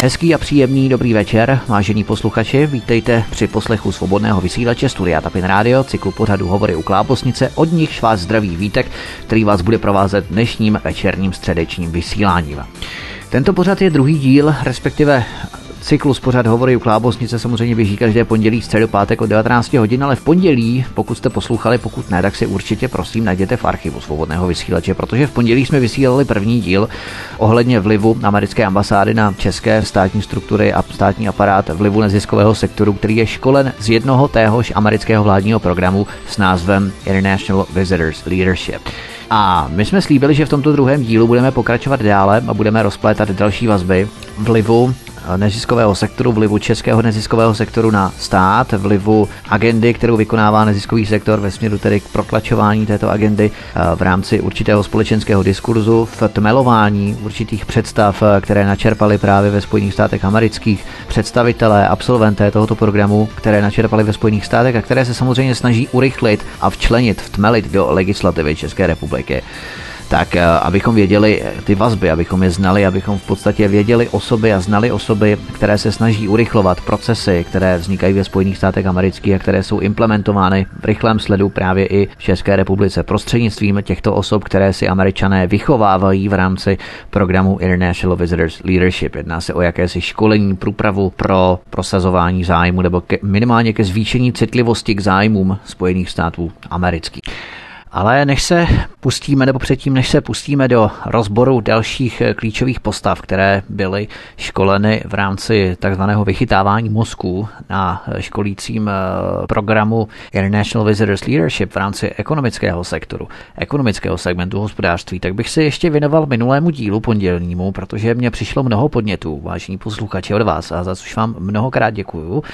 Hezký a příjemný dobrý večer, vážení posluchači, vítejte při poslechu svobodného vysílače Studia Tapin Radio, cyklu pořadu Hovory u Klábosnice, od nichž vás zdraví Vítek, který vás bude provázet dnešním večerním středečním vysíláním. Tento pořad je druhý díl, respektive cyklus pořad Hovory u Klábosnice samozřejmě běží každé pondělí, středu, pátek od 19 hodin, ale v pondělí, pokud jste poslouchali, pokud ne, tak si určitě prosím najděte v archivu svobodného vysílače, protože v pondělí jsme vysílali první díl ohledně vlivu americké ambasády na české státní struktury a státní aparát, vlivu neziskového sektoru, který je školen z jednoho téhož amerického vládního programu s názvem International Visitors Leadership. A my jsme slíbili, že v tomto druhém dílu budeme pokračovat dále a budeme rozplétat další vazby vlivu neziskového sektoru, vlivu českého neziskového sektoru na stát, vlivu agendy, kterou vykonává neziskový sektor ve směru tedy k protlačování této agendy v rámci určitého společenského diskurzu, v tmelování určitých představ, které načerpali právě ve Spojených státech amerických představitelé, absolventé tohoto programu, které načerpali ve Spojených státech a které se samozřejmě snaží urychlit a včlenit, vtmelit do legislativy České republiky. Tak abychom věděli ty vazby, abychom je znali, abychom v podstatě věděli osoby a znali osoby, které se snaží urychlovat procesy, které vznikají ve Spojených státech amerických a které jsou implementovány v rychlém sledu právě i v České republice prostřednictvím těchto osob, které si Američané vychovávají v rámci programu International Visitors Leadership. Jedná se o jakési školení, průpravu pro prosazování zájmu nebo minimálně ke zvýšení citlivosti k zájmům Spojených států amerických. Ale než se pustíme do rozboru dalších klíčových postav, které byly školeny v rámci takzvaného vychytávání mozků na školícím programu International Visitors Leadership v rámci ekonomického sektoru, ekonomického segmentu hospodářství, tak bych se ještě věnoval minulému dílu pondělnímu, protože mě přišlo mnoho podnětů, vážení posluchači, od vás, a za což vám mnohokrát děkuju.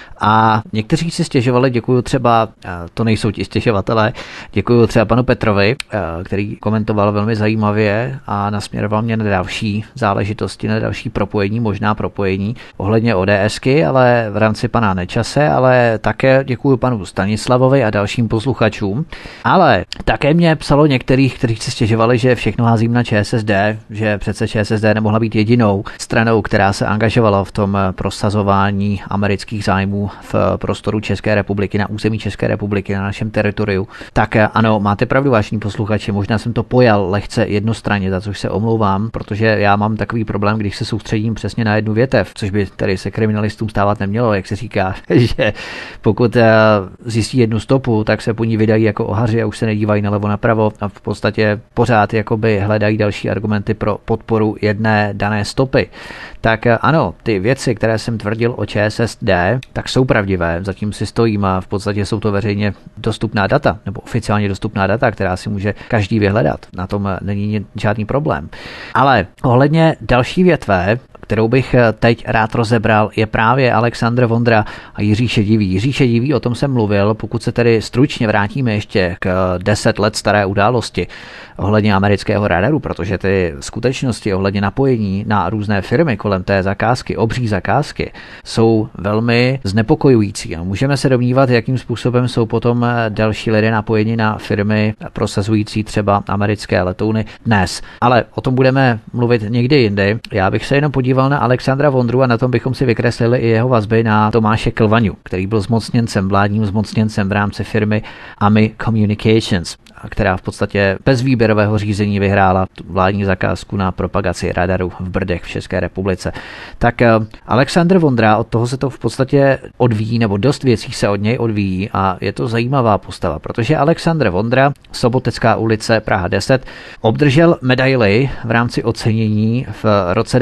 A někteří si stěžovali, děkuju třeba, to nejsou ti stěžovatelé, děkuju třeba panu Petrovi, který komentoval velmi zajímavě a nasměroval mě na další záležitosti, na další možná propojení ohledně ODSky, ale v rámci pana Nečase, ale také děkuju panu Stanislavovi a dalším posluchačům. Ale také mě psalo některých, kteří si stěžovali, že všechno házím na ČSSD, že přece ČSSD nemohla být jedinou stranou, která se angažovala v tom prosazování amerických zájmů v prostoru České republiky, na území České republiky, na našem teritoriu. Tak ano, máte pravdu, vážení posluchači, možná jsem to pojal lehce jednostranně, za což se omlouvám, protože já mám takový problém, když se soustředím přesně na jednu větev, což by tady se kriminalistům stávat nemělo, jak se říká, že pokud zjistí jednu stopu, tak se po ní vydají jako ohaři a už se nedívají nalevo napravo a v podstatě pořád jakoby hledají další argumenty pro podporu jedné dané stopy. Tak ano, ty věci, které jsem tvrdil o ČSSD, tak jsou pravdivé, zatím si stojím a v podstatě jsou to veřejně dostupná data, nebo oficiálně dostupná data, která si může každý vyhledat. Na tom není žádný problém. Ale ohledně další větve, kterou bych teď rád rozebral, je právě Alexandr Vondra a Jiří Šedivý. Jiří Šedivý, o tom jsem mluvil, pokud se tedy stručně vrátíme ještě k 10 let staré události ohledně amerického radaru, protože ty skutečnosti ohledně napojení na různé firmy kolem té zakázky, obří zakázky, jsou velmi znepokojující. A můžeme se domnívat, jakým způsobem jsou potom další lidé napojeni na firmy prosazující třeba americké letouny dnes. Ale o tom budeme mluvit někdy jindy. Já bych se jenom podíval na Alexandra Vondru a na tom bychom si vykreslili i jeho vazby na Tomáše Klvaňu, který byl vládním zmocněncem v rámci firmy AMI Communications, která v podstatě bez výběrového řízení vyhrála vládní zakázku na propagaci radaru v Brdech v České republice. Tak Alexandr Vondra, od toho se to v podstatě odvíjí, nebo dost věcí se od něj odvíjí a je to zajímavá postava, protože Alexandr Vondra, Sobotecká ulice, Praha 10, obdržel medaili v rámci ocenění v roce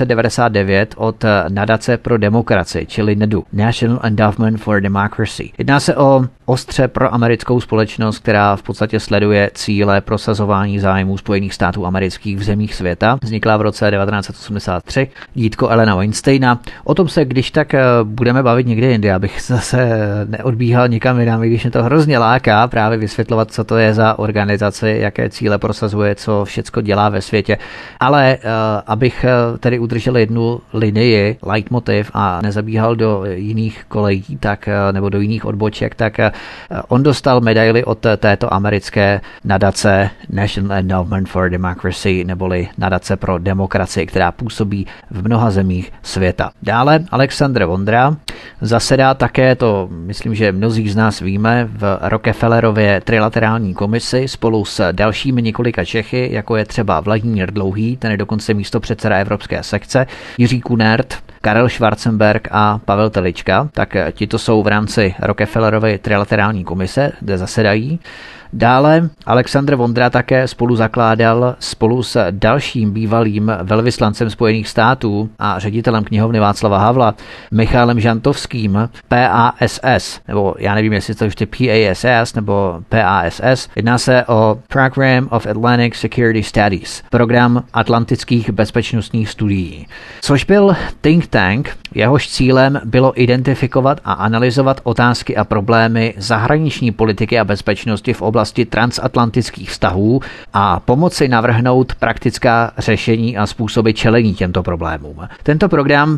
1999 od Nadace pro demokracii, čili NEDu, National Endowment for Democracy. Jedná se o ostře pro americkou společnost, která v podstatě sleduje cíle prosazování zájmů Spojených států amerických v zemích světa. Vznikla v roce 1983 dítko Elena Weinsteina. O tom se když tak budeme bavit někdy jindy, abych zase neodbíhal nikam jinam, když mě to hrozně láká právě vysvětlovat, co to je za organizaci, jaké cíle prosazuje, co všecko dělá ve světě. Ale abych tedy udržel jednu linii, leitmotiv a nezabíhal do jiných kolejí, tak, nebo do jiných odboček, tak on dostal medaili od této americké americké nadace National Endowment for Democracy, neboli nadace pro demokracii, která působí v mnoha zemích světa. Dále Alexandr Vondra zasedá také, to myslím, že mnozí z nás víme, v Rockefellerově trilaterální komisi spolu s dalšími několika Čechy, jako je třeba Vladimír Dlouhý, ten je dokonce místopředseda Evropské sekce, Jiří Kunert, Karel Schwarzenberg a Pavel Telička, tak tito jsou v rámci Rockefellerovy trilaterální komise, kde zasedají. Dále Alexandr Vondra také spoluzakládal spolu s dalším bývalým velvyslancem Spojených států a ředitelem knihovny Václava Havla Michalem Žantovským PASS, nebo já nevím, jestli to ještě PASS nebo PASS. Jedná se o Program of Atlantic Security Studies, program atlantických bezpečnostních studií, což byl think tank, jehož cílem bylo identifikovat a analyzovat otázky a problémy zahraniční politiky a bezpečnosti v oblasti transatlantických vztahů a pomoci navrhnout praktická řešení a způsoby čelení těmto problémům. Tento program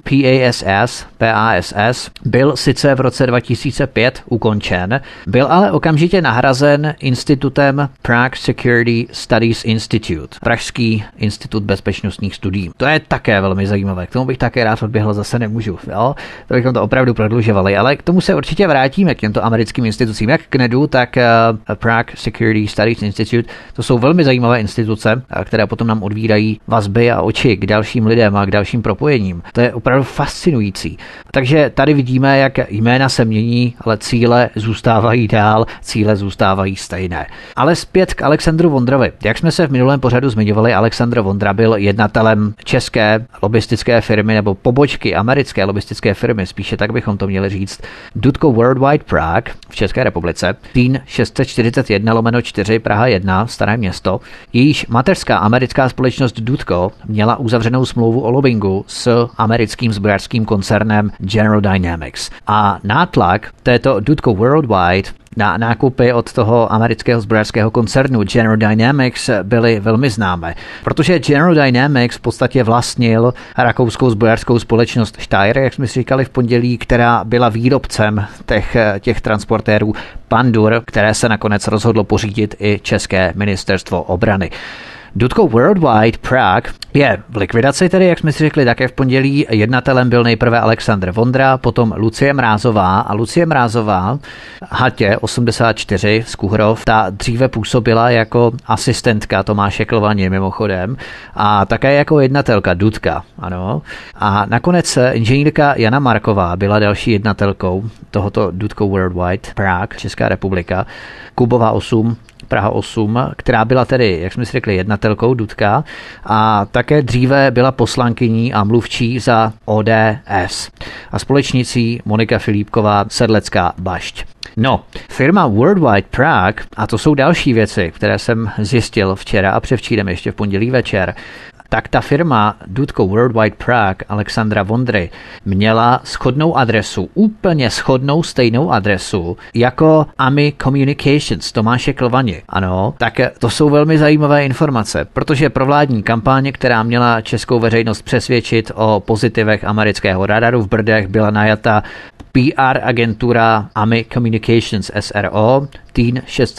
PASS byl sice v roce 2005 ukončen, byl ale okamžitě nahrazen institutem Prague Security Studies Institute, Pražský institut bezpečnostních studií. To je také velmi zajímavé, k tomu bych také rád odběhl, zase nemůžu, jo? To bychom to opravdu prodlužovali, ale k tomu se určitě vrátíme, k těmto americkým institucím, jak k NEDu, tak Prague Security Studies Institute. To jsou velmi zajímavé instituce, které potom nám odvírají vazby a oči k dalším lidem a k dalším propojením. To je opravdu fascinující. Takže tady vidíme, jak jména se mění, ale cíle zůstávají dál, cíle zůstávají stejné. Ale zpět k Alexandru Vondrovi. Jak jsme se v minulém pořadu zmiňovali, Alexandr Vondra byl jednatelem české lobistické firmy nebo pobočky americké lobistické firmy, spíše tak bychom to měli říct, Dutco Worldwide Prague v České republice, TIN 641/4 Praha 1, Staré Město. Jejíž mateřská americká společnost Dutco měla uzavřenou smlouvu o lobbingu s americkým zbrojařským koncernem General Dynamics. A nátlak této Dutco Worldwide na nákupy od toho amerického zbrojařského koncernu General Dynamics byly velmi známé, protože General Dynamics v podstatě vlastnil rakouskou zbrojařskou společnost Steyr, jak jsme si říkali v pondělí, která byla výrobcem těch transportérů Pandur, které se nakonec rozhodlo pořídit i České ministerstvo obrany. Dutco Worldwide Prague je v likvidaci, tedy jak jsme si řekli také v pondělí. Jednatelem byl nejprve Alexandr Vondra, potom Lucie Mrázová a Lucie Mrázová, Hatě 84 z Kuhrov, ta dříve působila jako asistentka Tomáše Klvaně mimochodem a také jako jednatelka Dutka, ano. A nakonec inženýrka Jana Marková byla další jednatelkou tohoto Dutco Worldwide Prague, Česká republika, Kubová 8, Praha 8, která byla tedy, jak jsme si řekli, jednatelkou Dudka a také dříve byla poslankyní a mluvčí za ODS a společnicí Monika Filipková Sedlecká Bašť. No, firma Worldwide Prague, a to jsou další věci, které jsem zjistil včera a převčírem ještě v pondělí večer, tak ta firma Dutco Worldwide Prague Alexandra Vondry měla shodnou adresu, úplně shodnou stejnou adresu jako AMI Communications Tomáše Klvaně. Ano, tak to jsou velmi zajímavé informace, protože provládní kampaň, která měla českou veřejnost přesvědčit o pozitivech amerického radaru v Brdech, byla najata PR agentura AMI Communications SRO, TIN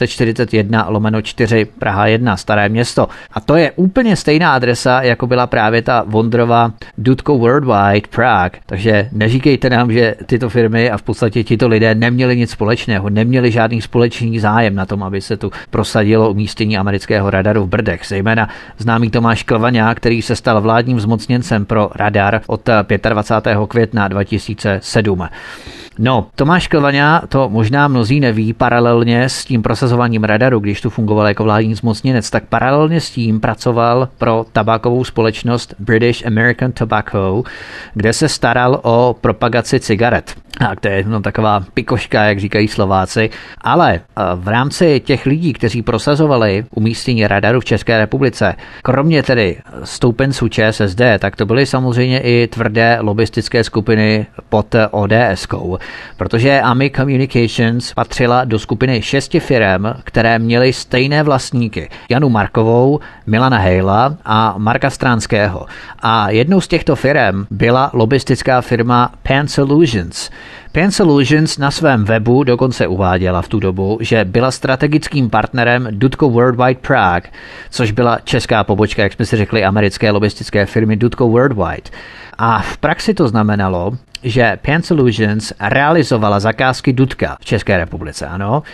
641/4 Praha 1, Staré Město. A to je úplně stejná adresa, jako byla právě ta Vondrova Dutco Worldwide Prague. Takže neříkejte nám, že tyto firmy a v podstatě tito lidé neměli nic společného, neměli žádný společný zájem na tom, aby se tu prosadilo umístění amerického radaru v Brdech. Zejména známý Tomáš Klvaňák, který se stal vládním zmocněncem pro radar od 25. května 2007. No, Tomáš Klvaňa, to možná mnozí neví, paralelně s tím prosazováním radaru, když tu fungoval jako vládní zmocněnec, tak paralelně s tím pracoval pro tabákovou společnost British American Tobacco, kde se staral o propagaci cigaret. A to je taková pikoška, jak říkají Slováci. Ale v rámci těch lidí, kteří prosazovali umístění radaru v České republice, kromě tedy stoupenců ČSSD, tak to byly samozřejmě i tvrdé lobistické skupiny pod ODS-kou. Protože AMI Communications patřila do skupiny 6 firem, které měly stejné vlastníky. Janu Markovou, Milana Hejla a Marka Stránského. A jednou z těchto firem byla lobistická firma Pan Solutions, PN Solutions na svém webu dokonce uváděla v tu dobu, že byla strategickým partnerem Dutco Worldwide Prague, což byla česká pobočka, jak jsme si řekli, americké lobistické firmy Dutco Worldwide. A v praxi to znamenalo, že PN Solutions realizovala zakázky Dutka v České republice, ano.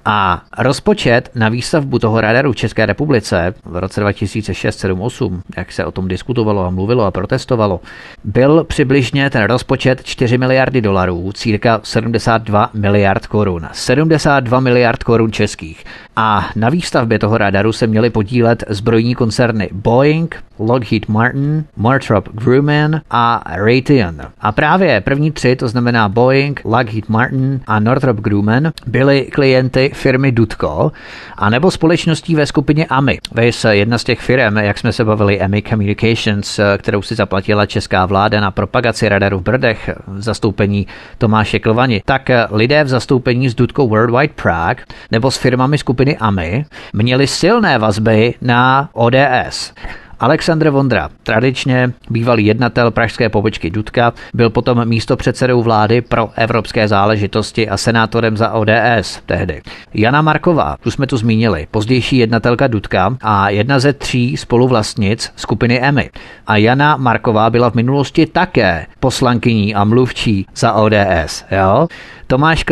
A rozpočet na výstavbu toho radaru v České republice v roce 2006, 7, 8, jak se o tom diskutovalo a mluvilo a protestovalo, byl přibližně ten rozpočet 4 miliardy dolarů, cirka 72 miliard korun. 72 miliard korun českých. A na výstavbě toho radaru se měly podílet zbrojní koncerny Boeing, Lockheed Martin, Northrop Grumman a Raytheon. A právě první tři, to znamená Boeing, Lockheed Martin a Northrop Grumman, byli klienty firmy Dutco a nebo společností ve skupině AMI. Vys jedna z těch firm, jak jsme se bavili, AMI Communications, kterou si zaplatila česká vláda na propagaci radaru v Brdech v zastoupení Tomáše Klvani, tak lidé v zastoupení z Dutco Worldwide Prague nebo s firmami skupiny AMI měli silné vazby na ODS. Alexandr Vondra, tradičně bývalý jednatel pražské pobočky Dutka, byl potom místopředsedou vlády pro evropské záležitosti a senátorem za ODS tehdy. Jana Marková, tu jsme tu zmínili, pozdější jednatelka Dutka a jedna ze 3 spoluvlastnic skupiny EMI. A Jana Marková byla v minulosti také poslankyní a mluvčí za ODS. Jo? Tomáš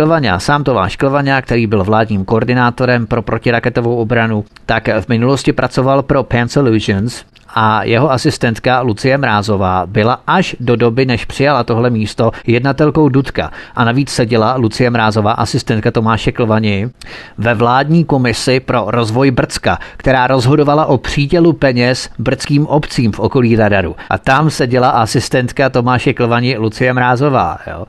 Klvaňa, který byl vládním koordinátorem pro protiraketovou obranu, tak v minulosti pracoval pro PN Solutions a jeho asistentka Lucie Mrázová byla až do doby, než přijala tohle místo, jednatelkou Dutka. A navíc seděla Lucie Mrázová, asistentka Tomáše Klvani, ve vládní komisi pro rozvoj Brdska, která rozhodovala o přídělu peněz brdským obcím v okolí radaru. A tam seděla asistentka Tomáše Klvani Lucie Mrázová. Jo.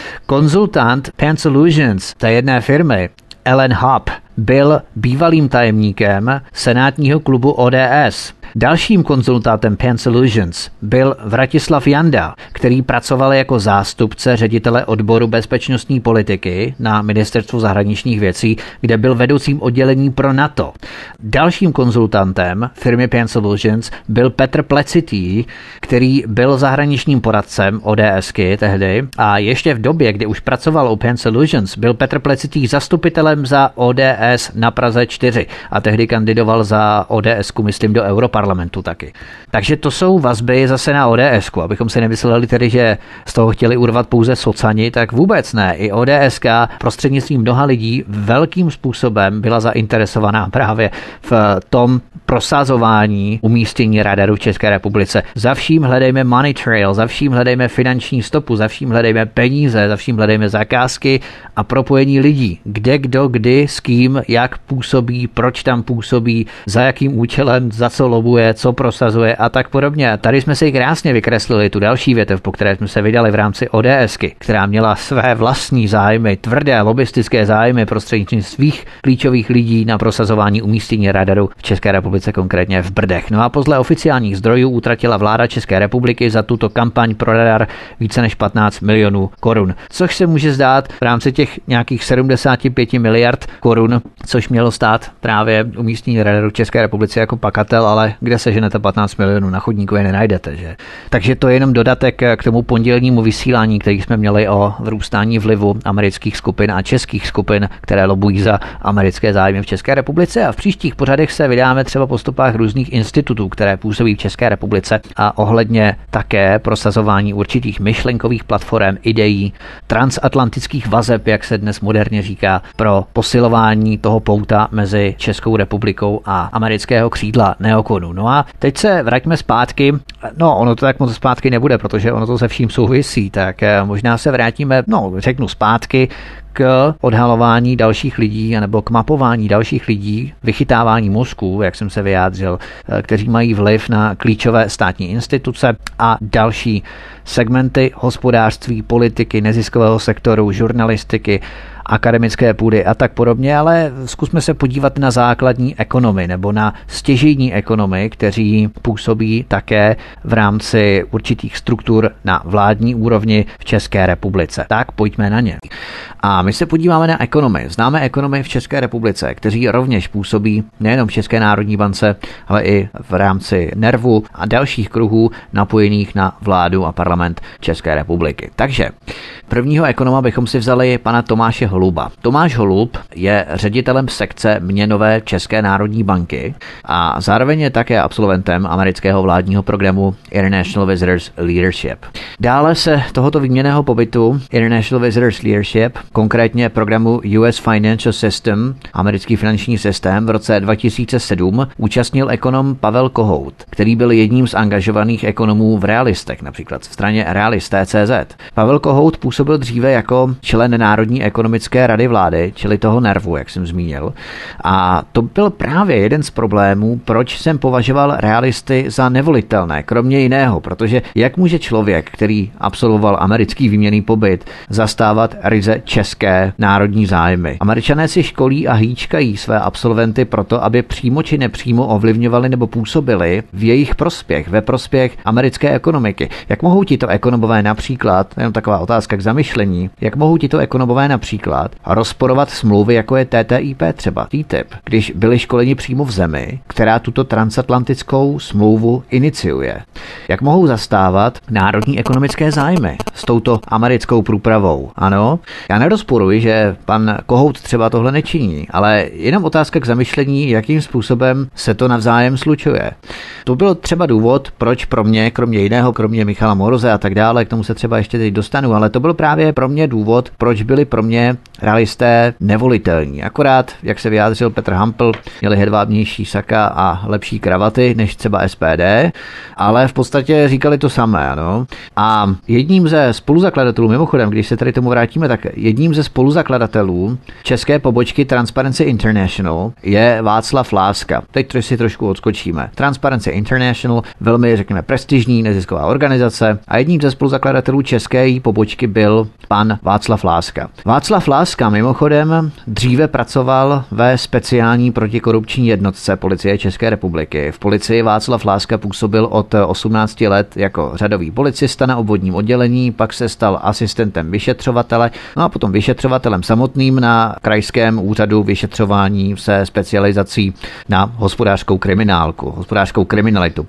Konzultant PN Solutions té jedné firmy, Ellen Hopp, byl bývalým tajemníkem senátního klubu ODS. Dalším konzultátem PN Solutions byl Vratislav Janda, který pracoval jako zástupce ředitele odboru bezpečnostní politiky na Ministerstvu zahraničních věcí, kde byl vedoucím oddělení pro NATO. Dalším konzultantem firmy PN Solutions byl Petr Plecitý, který byl zahraničním poradcem ODSky tehdy a ještě v době, kdy už pracoval u PN Solutions, byl Petr Plecitý zastupitelem za ODS na Praze 4 a tehdy kandidoval za ODSku, myslím, do Europarlamentu taky. Takže to jsou vazby zase na ODSku, abychom si nemysleli tedy, že z toho chtěli urvat pouze socani, tak vůbec ne. I ODSka prostřednictvím mnoha lidí velkým způsobem byla zainteresovaná právě v tom prosazování umístění radaru v České republice. Za vším hledejme money trail, za vším hledejme finanční stopu, za vším hledejme peníze, za vším hledejme zakázky a propojení lidí. Kde, kdo, kdy, s kým, jak působí, proč tam působí, za jakým účelem, za co lobuje, co prosazuje a tak podobně. Tady jsme si krásně vykreslili tu další větev, po které jsme se vydali v rámci ODSky, která měla své vlastní zájmy, tvrdé lobistické zájmy prostřednictvím svých klíčových lidí na prosazování umístění radaru v České republice, konkrétně v Brdech. No a podle oficiálních zdrojů utratila vláda České republiky za tuto kampaň pro radar více než 15 milionů korun, což se může zdát v rámci těch nějakých 75 miliard korun, což mělo stát právě umístění radaru v České republice jako pakatel, ale kde seženete 15 milionů, na chodníku je nenajdete, že? Takže to je jenom dodatek k tomu pondělnímu vysílání, který jsme měli o vrůstání vlivu amerických skupin a českých skupin, které lobují za americké zájmy v České republice, a v příštích pořadech se vydáme třeba po stopách různých institutů, které působí v České republice a ohledně také prosazování určitých myšlenkových platform, ideí, transatlantických vazeb, jak se dnes moderně říká, pro posilování toho pouta mezi Českou republikou a amerického křídla neokonu. No a teď se vraťme zpátky. No, ono to tak moc zpátky nebude, protože ono to se vším souvisí, tak možná se vrátíme, řeknu zpátky k odhalování dalších lidí anebo k mapování dalších lidí, vychytávání mozků, jak jsem se vyjádřil, kteří mají vliv na klíčové státní instituce a další segmenty hospodářství, politiky, neziskového sektoru, žurnalistiky akademické půdy a tak podobně, ale zkusme se podívat na základní ekonomy nebo na stěžejní ekonomy, kteří působí také v rámci určitých struktur na vládní úrovni v České republice. Tak pojďme na ně. A my se podíváme na ekonomy. Známe ekonomy v České republice, kteří rovněž působí nejenom v České národní bance, ale i v rámci NERVu a dalších kruhů napojených na vládu a parlament České republiky. Takže prvního ekonoma bychom si vzali pana Tomáše Holuba. Tomáš Holub je ředitelem sekce měnové České národní banky a zároveň je také absolventem amerického vládního programu International Visitors Leadership. Dále se tohoto výměnného pobytu International Visitors Leadership, konkrétně programu US Financial System, americký finanční systém, v roce 2007 účastnil ekonom Pavel Kohout, který byl jedním z angažovaných ekonomů v Realistech, například v straně Realisté.cz. Pavel Kohout působil dříve jako člen Národní ekonomické rady vlády, čili toho NERVu, jak jsem zmínil. A to byl právě jeden z problémů, proč jsem považoval Realisty za nevolitelné, kromě jiného, protože jak může člověk, který absolvoval americký výměnný pobyt, zastávat ryze české národní zájmy. Američané si školí a hýčkají své absolventy proto, aby přímo či nepřímo ovlivňovali nebo působili v jejich prospěch, ve prospěch americké ekonomiky. Jak mohou tito ekonomové například, jenom taková otázka k zamyšlení, jak mohou tito ekonomové například rozporovat smlouvy, jako je TTIP třeba, TTIP, když byli školeni přímo v zemi, která tuto transatlantickou smlouvu iniciuje. Jak mohou zastávat národní ekonomické zájmy s touto americkou průpravou? Ano, já nerozporuji, že pan Kohout třeba tohle nečiní, ale jenom otázka k zamyšlení, jakým způsobem se to navzájem slučuje. To byl třeba důvod, proč pro mě, kromě jiného, kromě Michala Moroze a tak dále, k tomu se třeba ještě teď dostanu, ale to byl právě pro mě důvod, proč byli pro mě realisté nevolitelní. Akorát, jak se vyjádřil Petr Hampl, měli hedvábnější saka a lepší kravaty než třeba SPD, ale v podstatě říkali to samé, ano. A jedním ze spoluzakladatelů, mimochodem, když se tady tomu vrátíme, tak jedním ze spoluzakladatelů české pobočky Transparency International je Václav Láska. Teď si trošku odskočíme. Transparency International, velmi, řekněme, prestižní nezisková organizace a jedním ze spoluzakladatelů české pobočky byl pan Václav Láska. Václav Láska mimochodem dříve pracoval ve speciální protikorupční jednotce Policie České republiky. V policii Václav Láska působil od 18 let jako řadový policista na obvodním oddělení, pak se stal asistentem vyšetřovatele, no a potom vyšetřovatelem samotným na krajském úřadu vyšetřování se specializací na hospodářskou kriminalitu.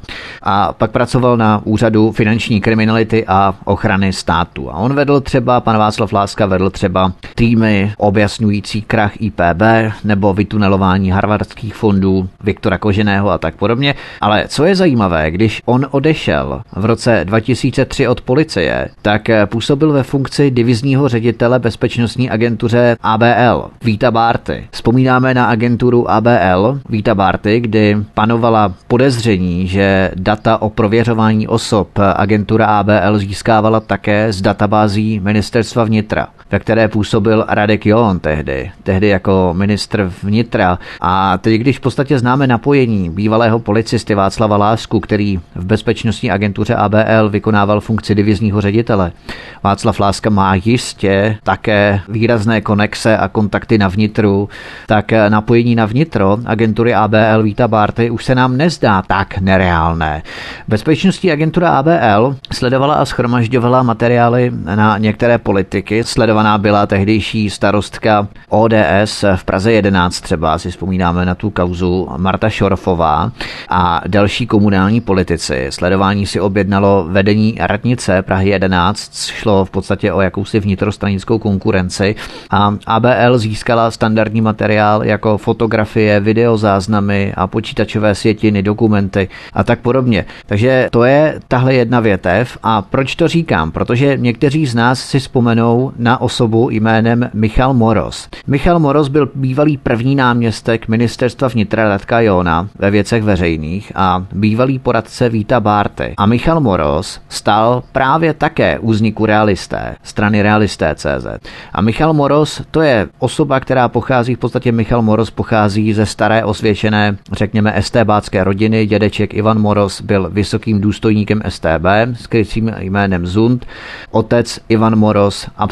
A pak pracoval na úřadu finanční kriminality a ochrany státu. A on vedl třeba, pan Václav Láska vedl třeba týmy objasňující krach IPB nebo vytunelování harvardských fondů Viktora Koženého a tak podobně. Ale co je zajímavé, když on odešel v roce 2003 od policie, tak působil ve funkci divizního ředitele bezpečnostní agentuře ABL Víta Bárty. Vzpomínáme na agenturu ABL Víta Bárty, kdy panovala podezření, že data o prověřování osob agentura ABL získávala také z databází Ministerstva vnitra, ve které působil Radek John tehdy jako ministr vnitra. A teď, když v podstatě známe napojení bývalého policisty Václava Lásku, který v bezpečnostní agentuře ABL vykonával funkci divizního ředitele, Václav Láska má jistě také výrazné konexe a kontakty na vnitru, tak napojení na vnitro agentury ABL Víta Bárty už se nám nezdá tak nereálné. Bezpečnostní agentura ABL sledovala a shromažďovala materiály na některé politiky. Sledovaná byla tehdejší starostka ODS v Praze 11 třeba, si vzpomínáme na tu kauzu Marta Šorfová a další komunální politici. Sledování si objednalo vedení radnice Prahy 11, šlo v podstatě o jakousi vnitrostranickou konkurenci a ABL získala standardní materiál jako fotografie, videozáznamy a počítačové sjetiny, dokumenty a tak podobně. Takže to je tahle jedna větev. A proč to říkám? Protože někteří z nás si vzpomenou na osobu jménem Michal Moros. Michal Moros byl bývalý první náměstek ministerstva vnitra Radka Johna ve věcech veřejných a bývalý poradce Víta Bárty. A Michal Moros stál právě také u vzniku Realisté, strany Realisté.cz. A Michal Moros, to je osoba, která pochází, v podstatě Michal Moros pochází ze staré osvědčené, řekněme, estébácké rodiny. Dědeček Ivan Moros byl vysokým důstojníkem StB s krycím jménem Zund. Otec Ivan Moros, absolvent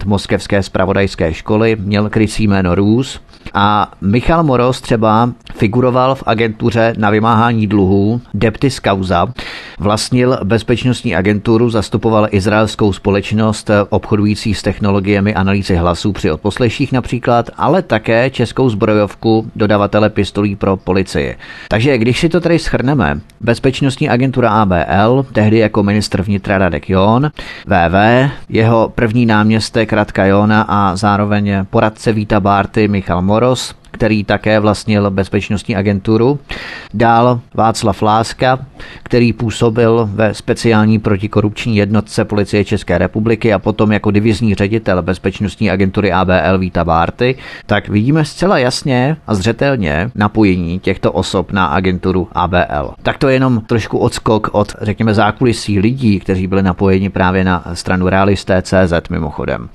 student moskevské zpravodajské školy, měl krycí jméno Rus a Michal Moros třeba figuroval v agentuře na vymáhání dluhů Debtis Causa, vlastnil bezpečnostní agenturu, zastupoval izraelskou společnost obchodující s technologiemi analýzy hlasů při odposleších například, ale také českou zbrojovku dodavatele pistolí pro policii. Takže když si to tady shrneme, bezpečnostní agentura ABL, tehdy jako ministr vnitra Radek John, VV, jeho první náměstek Radka Johna a zároveň poradce Víta Bárty Michal Moros, který také vlastnil bezpečnostní agenturu. Dál Václav Láska, který působil ve speciální protikorupční jednotce Policie České republiky a potom jako divizní ředitel bezpečnostní agentury ABL Víta Bárty, tak vidíme zcela jasně a zřetelně napojení těchto osob na agenturu ABL. Tak to je jenom trošku odskok od, řekněme, zákulisí lidí, kteří byli napojeni právě na stranu Realisté.cz mimochodem.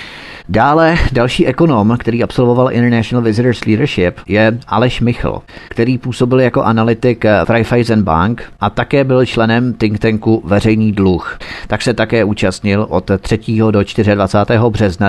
Dále další ekonom, který absolvoval International Visitors Leadership, je Aleš Michl, který působil jako analytik v Raiffeisen Bank a také byl členem think tanku Veřejný dluh. Tak se také účastnil od 3. do 24. března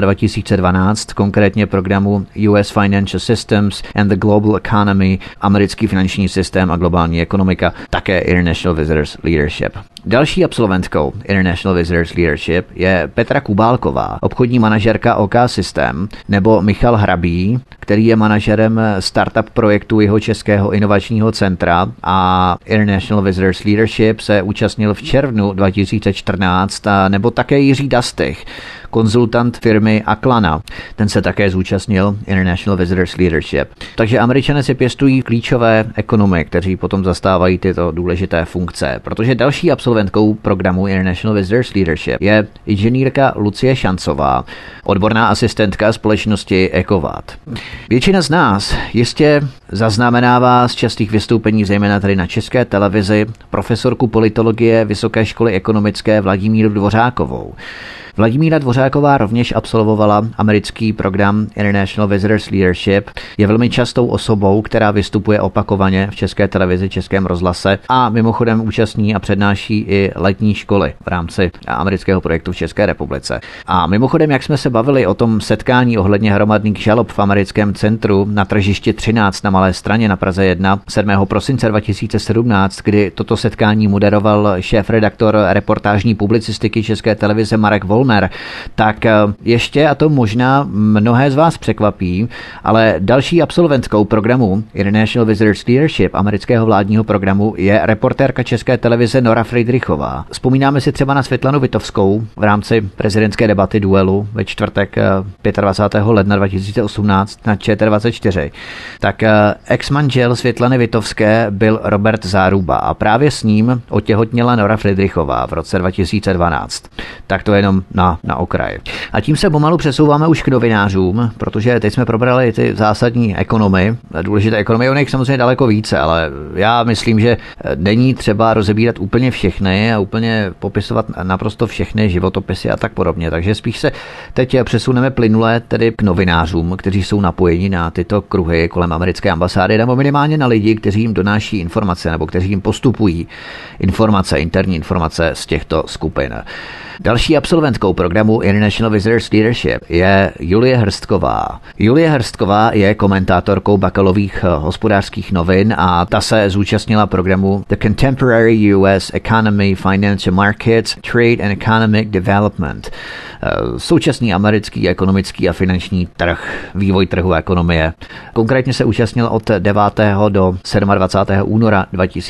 2012, konkrétně programu US Financial Systems and the Global Economy, americký finanční systém a globální ekonomika, také International Visitors Leadership. Další absolventkou International Visitors Leadership je Petra Kubálková, obchodní manažerka OK System, nebo Michal Hrabý, který je manažerem startup projektu Jihočeského inovačního centra a International Visitors Leadership se účastnil v červnu 2014, nebo také Jiří Dastych, konzultant firmy Aklana. Ten se také zúčastnil International Visitors Leadership. Takže Američané si pěstují klíčové ekonomy, kteří potom zastávají tyto důležité funkce, protože další absolventkou programu International Visitors Leadership je inženýrka Lucie Šancová, odborná asistentka společnosti Ekovat. Většina z nás jistě zaznamenává z častých vystoupení, zejména tady na České televizi, profesorku politologie Vysoké školy ekonomické Vladimíru Dvořákovou. Vladimíra Dvořáková rovněž absolvovala americký program International Visitors Leadership, je velmi častou osobou, která vystupuje opakovaně v České televizi, Českém rozhlase a mimochodem účastní a přednáší i letní školy v rámci amerického projektu v České republice. A mimochodem, jak jsme se bavili o tom setkání ohledně hromadných žalob v americkém centru na tržišti 13 na Malé Straně na Praze 1 7. prosince 2017, kdy toto setkání moderoval šéf-redaktor reportážní publicistiky České televize Marek Volmer, tak ještě, a to možná mnohé z vás překvapí, ale další absolventkou programu International Visitors Leadership, amerického vládního programu, je reportérka České televize Nora Friedrichová. Vzpomínáme si třeba na Světlanu Vitovskou v rámci prezidentské debaty duelu ve čtvrtek 25. ledna 2018 na ČT24. Tak ex-manžel Světlany Vitovské byl Robert Záruba a právě s ním otěhotněla Nora Friedrichová v roce 2012. Tak to jenom na okraji. A tím se pomalu přesouváme už k novinářům, protože teď jsme probrali ty zásadní ekonomy, důležité ekonomy, o nich samozřejmě daleko více, ale já myslím, že není třeba rozebírat úplně všechny a úplně popisovat naprosto všechny životopisy a tak podobně. Takže spíš se teď přesuneme plynule tedy k novinářům, kteří jsou napojeni na tyto kruhy kolem americké ambasády, nebo minimálně na lidi, kteří jim donáší informace nebo kteří jim postupují informace, interní informace z těchto skupin. Další absolventkou programu International Visitors Leadership je Julie Hrstková. Julie Hrstková je komentátorkou Bakalových hospodářských novin a ta se zúčastnila programu The Contemporary US Economy, Financial Markets, Trade and Economic Development. Současný americký ekonomický a finanční trh, vývoj trhu a ekonomie. Konkrétně se účastnil od 9. do 27. února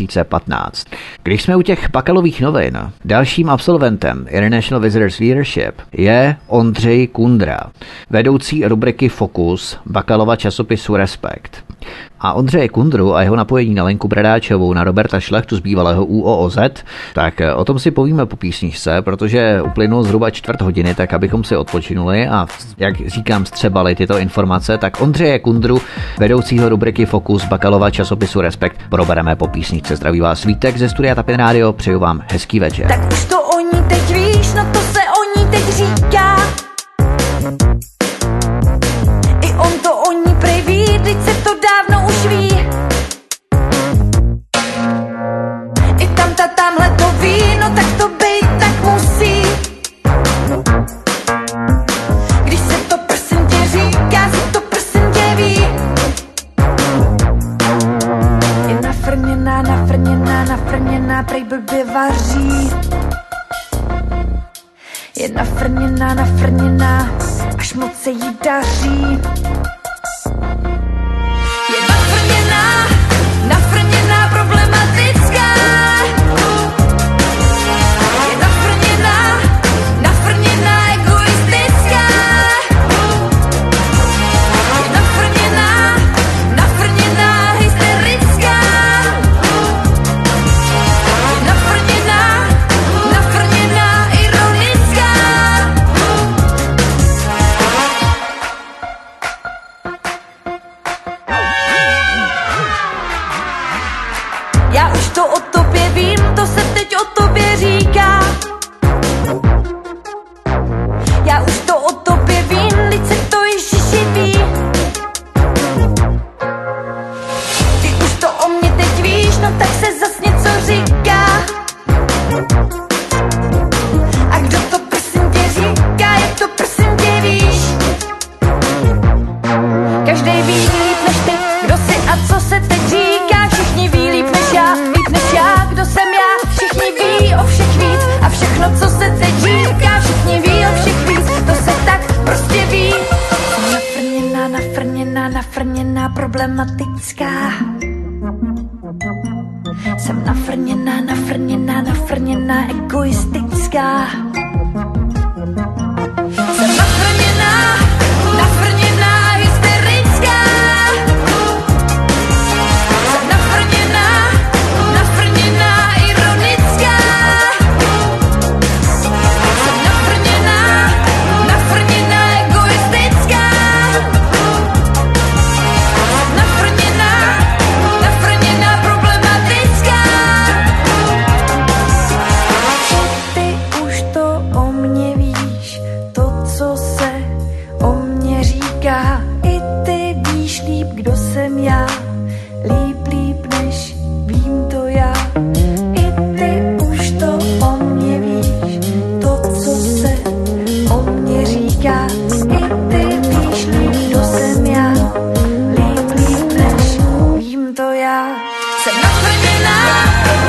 2015. Když jsme u těch Bakalových novin, dalším absolventem International Visitors Leadership je Ondřej Kundra, vedoucí rubriky Focus Bakalova časopisu Respekt. A Ondřeje Kundru a jeho napojení na Lenku Bradáčovou, na Roberta Šlechtu z bývalého ÚOOZ, tak o tom si povíme po písničce, protože uplynulo zhruba čtvrt hodiny, tak abychom si odpočinuli a, jak říkám, střebali tyto informace, tak Ondřeje Kundru, vedoucího rubriky Focus Bakalova časopisu Respekt, probereme po písničce. Zdraví vás Vítek ze studia Tapin Radio, přeju vám hezký večer. Tak už to o ní teď víš, no to se o ní teď říká. I on to o ní prej ví, teď se to dávno už ví. I tamhle to ví, no tak to bejt tak musí. nafrněná, prej blbě vaří. Je nafrněná, až moc se jí daří. Je nafrněná, problematická. Je nafrněná, egoistická. Je nafrněná, hysterická. Je nafrněná, ironická. Já už to o tobě vím, to se teď o tobě říká. Já už to o tobě vím, teď se to Ježiši ví. Ty už to o mě teď víš, no tak se zas něco říká. A kdo to prosím tě říká, jak to prosím tě víš? Každej ví líp než ty, kdo jsi a co se teď říká. Všichni ví líp než já, kdo jsem já. Všichni ví o všech víc a všechno, co se teď říká. Všichni ví o všech víc, to se tak prostě ví. Nafrněná, problematická. Jsem nafrněná, egoistická. Jsem nafrněná, hysterická. Jsem nafrněná, ironická. Jsem nafrněná, egoistická. Jsem nafrněná, problematická. Ty už to o mě víš, to, co se o mě říká. I ty víš líp, kdo jsem já, líp než vím to já. I ty už to o mě víš, to, co se o mě říká. I ty víš líp, kdo jsem já, líp než vím to já. Jsem nafrněná.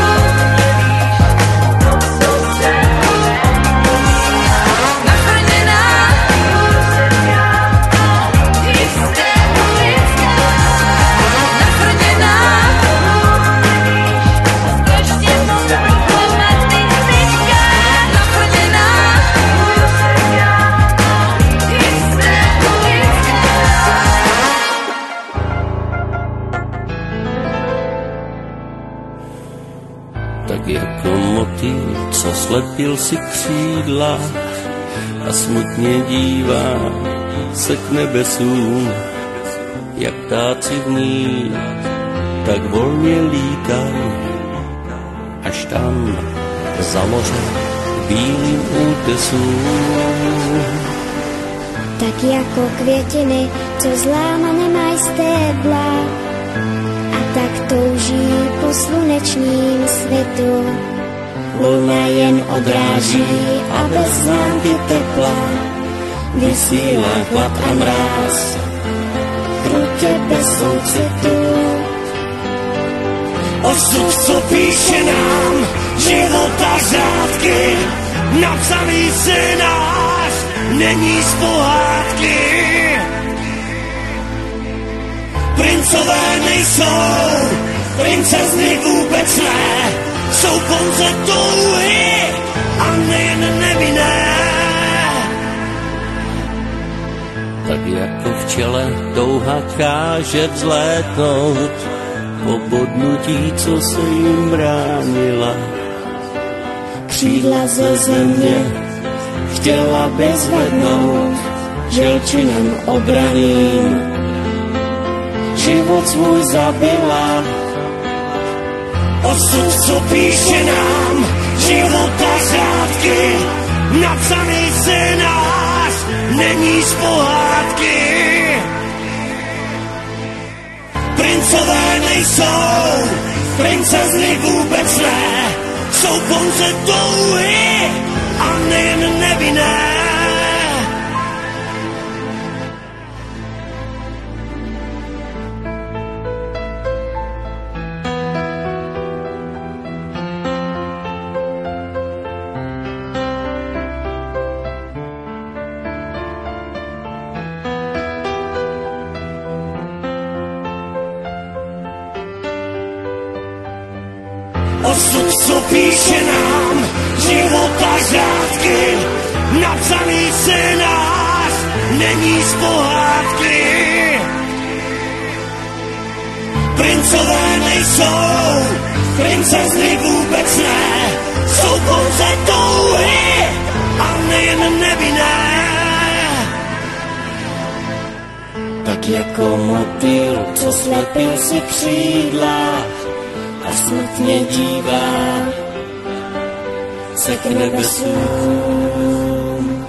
Tak jako motýl, co slepil si křídla a smutně dívá se k nebesům, jak ptáci v ní, tak volně lítaj, až tam za mořem bílým útesům. Tak jako květiny, co zlámané mají stébla, a tak touží po slunečním světu. Luna jen odráží a bez známky tepla vysílá chlad a mráz, krutě bez soucitu. Osud, co píše nám života řádky, napsaný scénář není z pohádky. Princové nejsou, princezny vůbec ne, jsou pouze touhy a nejen nevinné. Tak jako v čele touha káže vzlétnout po bodnutí, co se jim bránila. Křídla ze země chtěla by zvednout želčinem obraným. Život svůj zabila. Osud, co píše nám života řádky, napsaný scénář není z pohádky. Princové nejsou, princezny vůbec ne, jsou pouze touhy a nejen nevinné. Osud, co píše nám života řádky, napsaný scénář není z pohádky. Princové nejsou, princezny vůbec ne, jsou pouze touhy a nejen nevinné. Tak jako motýl, co slepil si křídla a smutně dívá se k nebesům.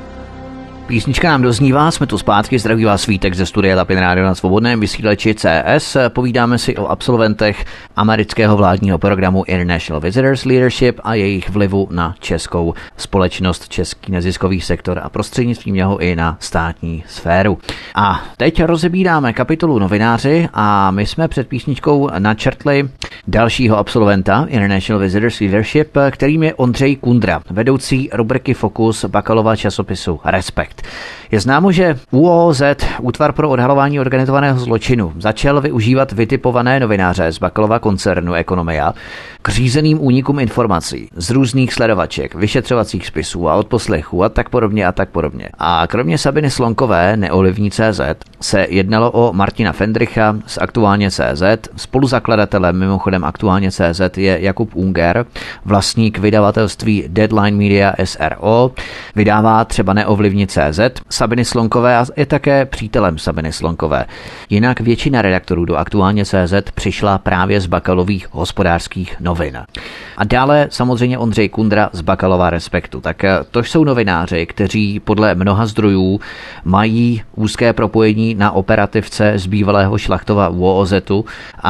Písnička nám doznívá, jsme tu zpátky, zdraví vás Vítek ze studia Tapin Rádio na svobodném vysílači CS. Povídáme si o absolventech amerického vládního programu International Visitors Leadership a jejich vlivu na českou společnost, český neziskový sektor a prostřednictvím něho i na státní sféru. A teď rozebíráme kapitolu novináři a my jsme před písničkou načrtli dalšího absolventa International Visitors Leadership, kterým je Ondřej Kundra, vedoucí rubriky Focus Bakalova časopisu Respekt. Je známo, že UOOZ, Útvar pro odhalování organizovaného zločinu, začal využívat vytipované novináře z Bakalova koncernu Ekonomia k řízeným únikům informací z různých sledovaček, vyšetřovacích spisů a odposlechů a tak podobně a tak podobně. A kromě Sabiny Slonkové, neolivní.cz, se jednalo o Martina Fendricha z Aktuálně.cz, spoluzakladatelem mimochodem Aktuálně.cz je Jakub Unger, vlastník vydavatelství Deadline Media SRO, vydává třeba neovlivní.cz, Sabiny Slonkové a je také přítelem Sabiny Slonkové. Jinak většina redaktorů do Aktuálně.cz přišla právě z Bakalových hospodářských novin. A dále samozřejmě Ondřej Kundra z Bakalova Respektu. Tak to jsou novináři, kteří podle mnoha zdrojů mají úzké propojení na operativce z bývalého Šlachtova UOOZ-u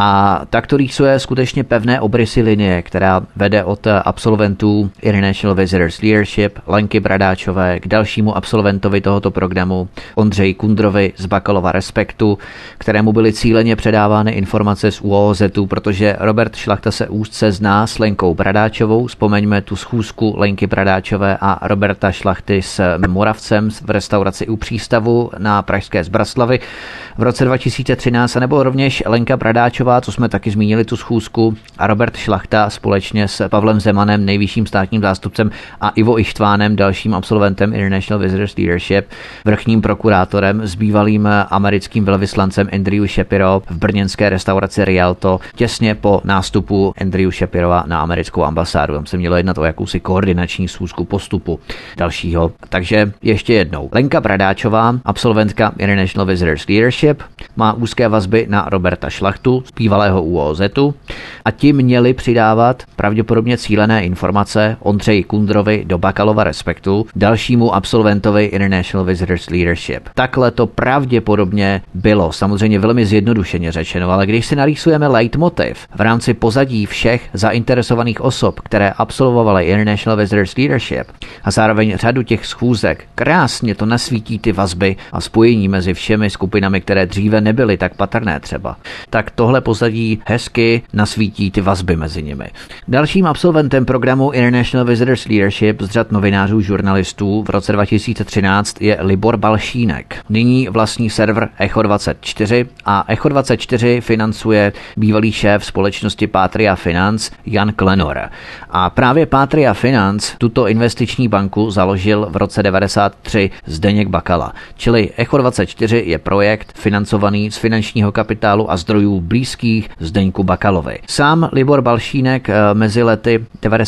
a tak to rýsuje skutečně pevné obrysy linie, která vede od absolventů International Visitors Leadership Lenky Bradáčové k dalšímu absolventovi tohoto programu Ondřeji Kundrovi z Bakalova Respektu, kterému byly cíleně předávány informace z UOOZ-u, protože Robert Šlachta se úzce zná s Lenkou Bradáčovou. Vzpomeňme tu schůzku Lenky Bradáčové a Roberta Šlachty s Moravcem v restauraci u přístavu na pražské Zbraslavy v roce 2013, nebo rovněž Lenka Bradáčová, co jsme taky zmínili tu schůzku, a Robert Šlachta společně s Pavlem Zemanem, nejvyšším státním zástupcem, a Ivo Ištvánem, dalším absolventem International Visitors Leadership, vrchním prokurátorem, s bývalým americkým velvyslancem Andrew Shapiro v brněnské restauraci Rialto těsně po nástupu Andrew Shapirova na americkou ambasádu. Tam se mělo jednat o jakousi koordinační schůzku postupu dalšího. Takže ještě jednou. Lenka Bradáčová, absolventka International Visitors Leadership, má úzké vazby na Roberta Šlachtu z bývalého UOOZ-u a ti měli přidávat pravděpodobně cílené informace Ondřeji Kundrovi do Bakalova Respektu, dalšímu absolventovi International Visitors Leadership. Takhle to pravděpodobně bylo, samozřejmě velmi zjednodušeně řečeno, ale když si narýsujeme leitmotiv v rámci pozadí všech zainteresovaných osob, které absolvovaly International Visitors Leadership a zároveň řadu těch schůzek, krásně to nasvítí ty vazby a spojení mezi všemi skupinami, které dříve nebyly tak patrné třeba. Tak tohle pozadí hezky nasvítí ty vazby mezi nimi. Dalším absolventem programu International Visitors Leadership z řad novinářů, žurnalistů v roce 2013 je Libor Balšínek. Nyní vlastní server Echo24 a Echo24 financuje bývalý šéf společnosti Patria Finance Jan Klenor. A právě Patria Finance tuto investiční banku založil v roce 1993 Zdeněk Bakala. Čili Echo24 je projekt financovaný z finančního kapitálu a zdrojů blízkých Zdeňku Bakalovi. Sám Libor Balšínek mezi lety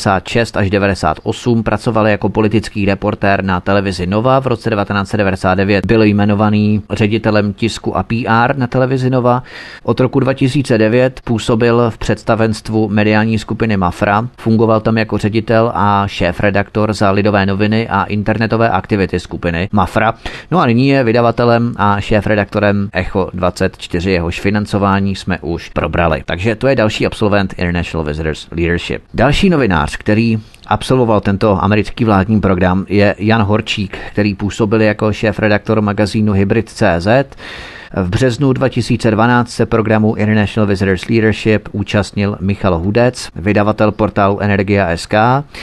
96 až 98 pracoval jako politický reportér na televizi Nova. V roce 1999 byl jmenovaný ředitelem tisku a PR na televizi Nova. Od roku 2009 působil v představenstvu mediální skupiny Mafra, fungoval tam jako ředitel a šéf-redaktor za Lidové noviny a internetové aktivity skupiny Mafra. No a nyní je vydavatelem a šéf-redaktorem Echo24, jehož financování jsme už probrali. Takže to je další absolvent International Visitors Leadership. Další novinář, který absolvoval tento americký vládní program, je Jan Horčík, který působil jako šéf-redaktor magazínu Hybrid.cz. V březnu 2012 se programu International Visitors Leadership účastnil Michal Hudec, vydavatel portálu Energia.sk.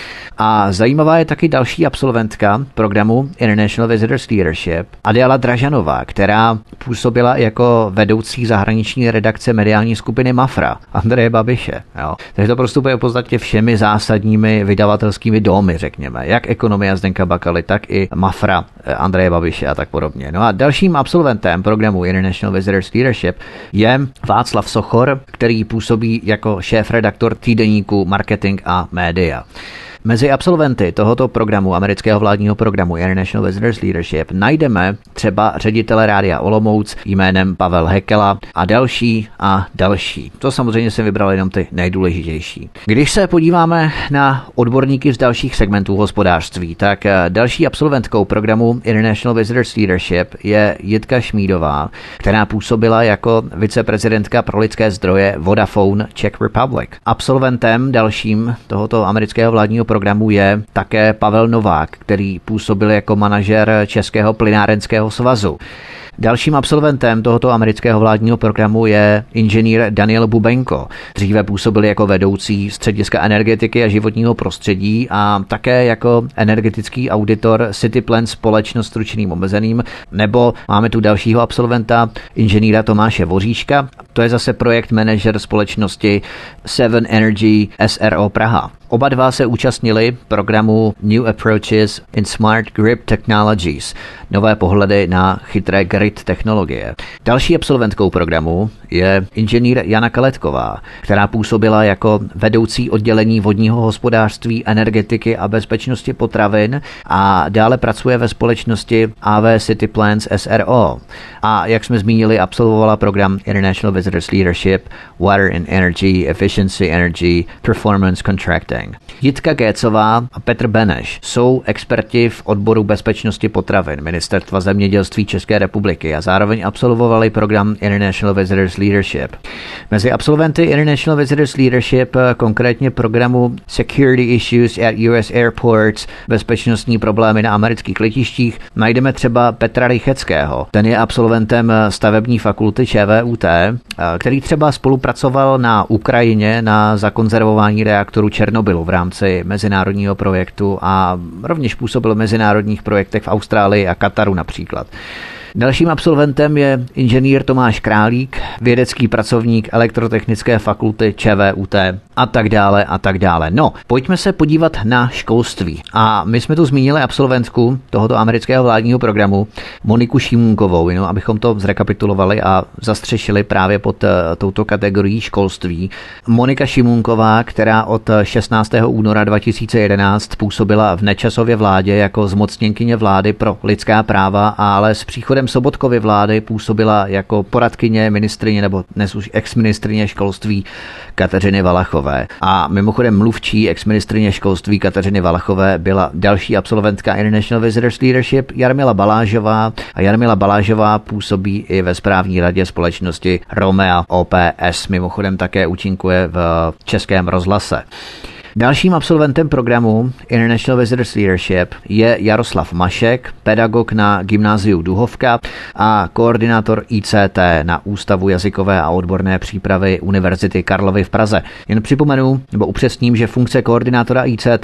A zajímavá je taky další absolventka programu International Visitors Leadership, Adela Dražanová, která působila jako vedoucí zahraniční redakce mediální skupiny Mafra Andreje Babiše. Jo. Takže to prostupuje v podstatě všemi zásadními vydavatelskými domy, řekněme, jak Ekonomia Zdeňka Bakaly, tak i Mafra Andreje Babiše a tak podobně. No a dalším absolventem programu International Visitors Leadership je Václav Sochor, který působí jako šéf-redaktor týdeníku Marketing a média. Mezi absolventy tohoto programu, amerického vládního programu International Visitors Leadership, najdeme třeba ředitele Rádia Olomouc jménem Pavel Hekela a další a další. To samozřejmě jsem vybral jenom ty nejdůležitější. Když se podíváme na odborníky z dalších segmentů hospodářství, tak další absolventkou programu International Visitors Leadership je Jitka Šmídová, která působila jako viceprezidentka pro lidské zdroje Vodafone Czech Republic. Absolventem dalším tohoto amerického vládního programu je také Pavel Novák, který působil jako manažer Českého plynárenského svazu. Dalším absolventem tohoto amerického vládního programu je inženýr Daniel Bubenko. Dříve působil jako vedoucí střediska energetiky a životního prostředí a také jako energetický auditor CityPlan společnost s ručením omezeným. Nebo máme tu dalšího absolventa, inženýra Tomáše Voříška. To je zase projekt manažer společnosti Seven Energy SRO Praha. Oba dva se účastnili programu New Approaches in Smart Grid Technologies, nové pohledy na chytré grid technologie. Další absolventkou programu je inženýr Jana Kaletková, která působila jako vedoucí oddělení vodního hospodářství, energetiky a bezpečnosti potravin a dále pracuje ve společnosti AV City Plans SRO. A jak jsme zmínili, absolvovala program International Visitors Leadership, Water and Energy, Efficiency Energy, Performance Contracting. Jitka Gécová a Petr Beneš jsou experti v odboru bezpečnosti potravin Ministerstva zemědělství České republiky a zároveň absolvovali program International Visitors Leadership. Mezi absolventy International Visitors Leadership, konkrétně programu Security Issues at US Airports, bezpečnostní problémy na amerických letištích, najdeme třeba Petra Rycheckého. Ten je absolventem stavební fakulty ČVUT, který třeba spolupracoval na Ukrajině na zakonzervování reaktoru Černobylu v rámci mezinárodního projektu a rovněž působil v mezinárodních projektech v Austrálii a Kataru například. Dalším absolventem je inženýr Tomáš Králík, vědecký pracovník elektrotechnické fakulty ČVUT a tak dále a tak dále. No, pojďme se podívat na školství. A my jsme tu zmínili absolventku tohoto amerického vládního programu Moniku Šimůnkovou, abychom to zrekapitulovali a zastřešili právě pod touto kategorií školství. Monika Šimůnková, která od 16. února 2011 působila v Nečasově vládě jako zmocněnkyně vlády pro lidská práva, ale s příchodem Sobotkovy vlády působila jako poradkyně ministryně nebo dnes už exministryně školství Kateřiny Valachové. A mimochodem mluvčí exministryně školství Kateřiny Valachové byla další absolventka International Visitors Leadership Jarmila Balážová a Jarmila Balážová působí i ve správní radě společnosti Romea OPS. Mimochodem také účinkuje v Českém rozhlase. Dalším absolventem programu International Visitors Leadership je Jaroslav Mašek, pedagog na gymnáziu Duhovka a koordinátor ICT na Ústavu jazykové a odborné přípravy Univerzity Karlovy v Praze. Jen připomenu nebo upřesním, že funkce koordinátora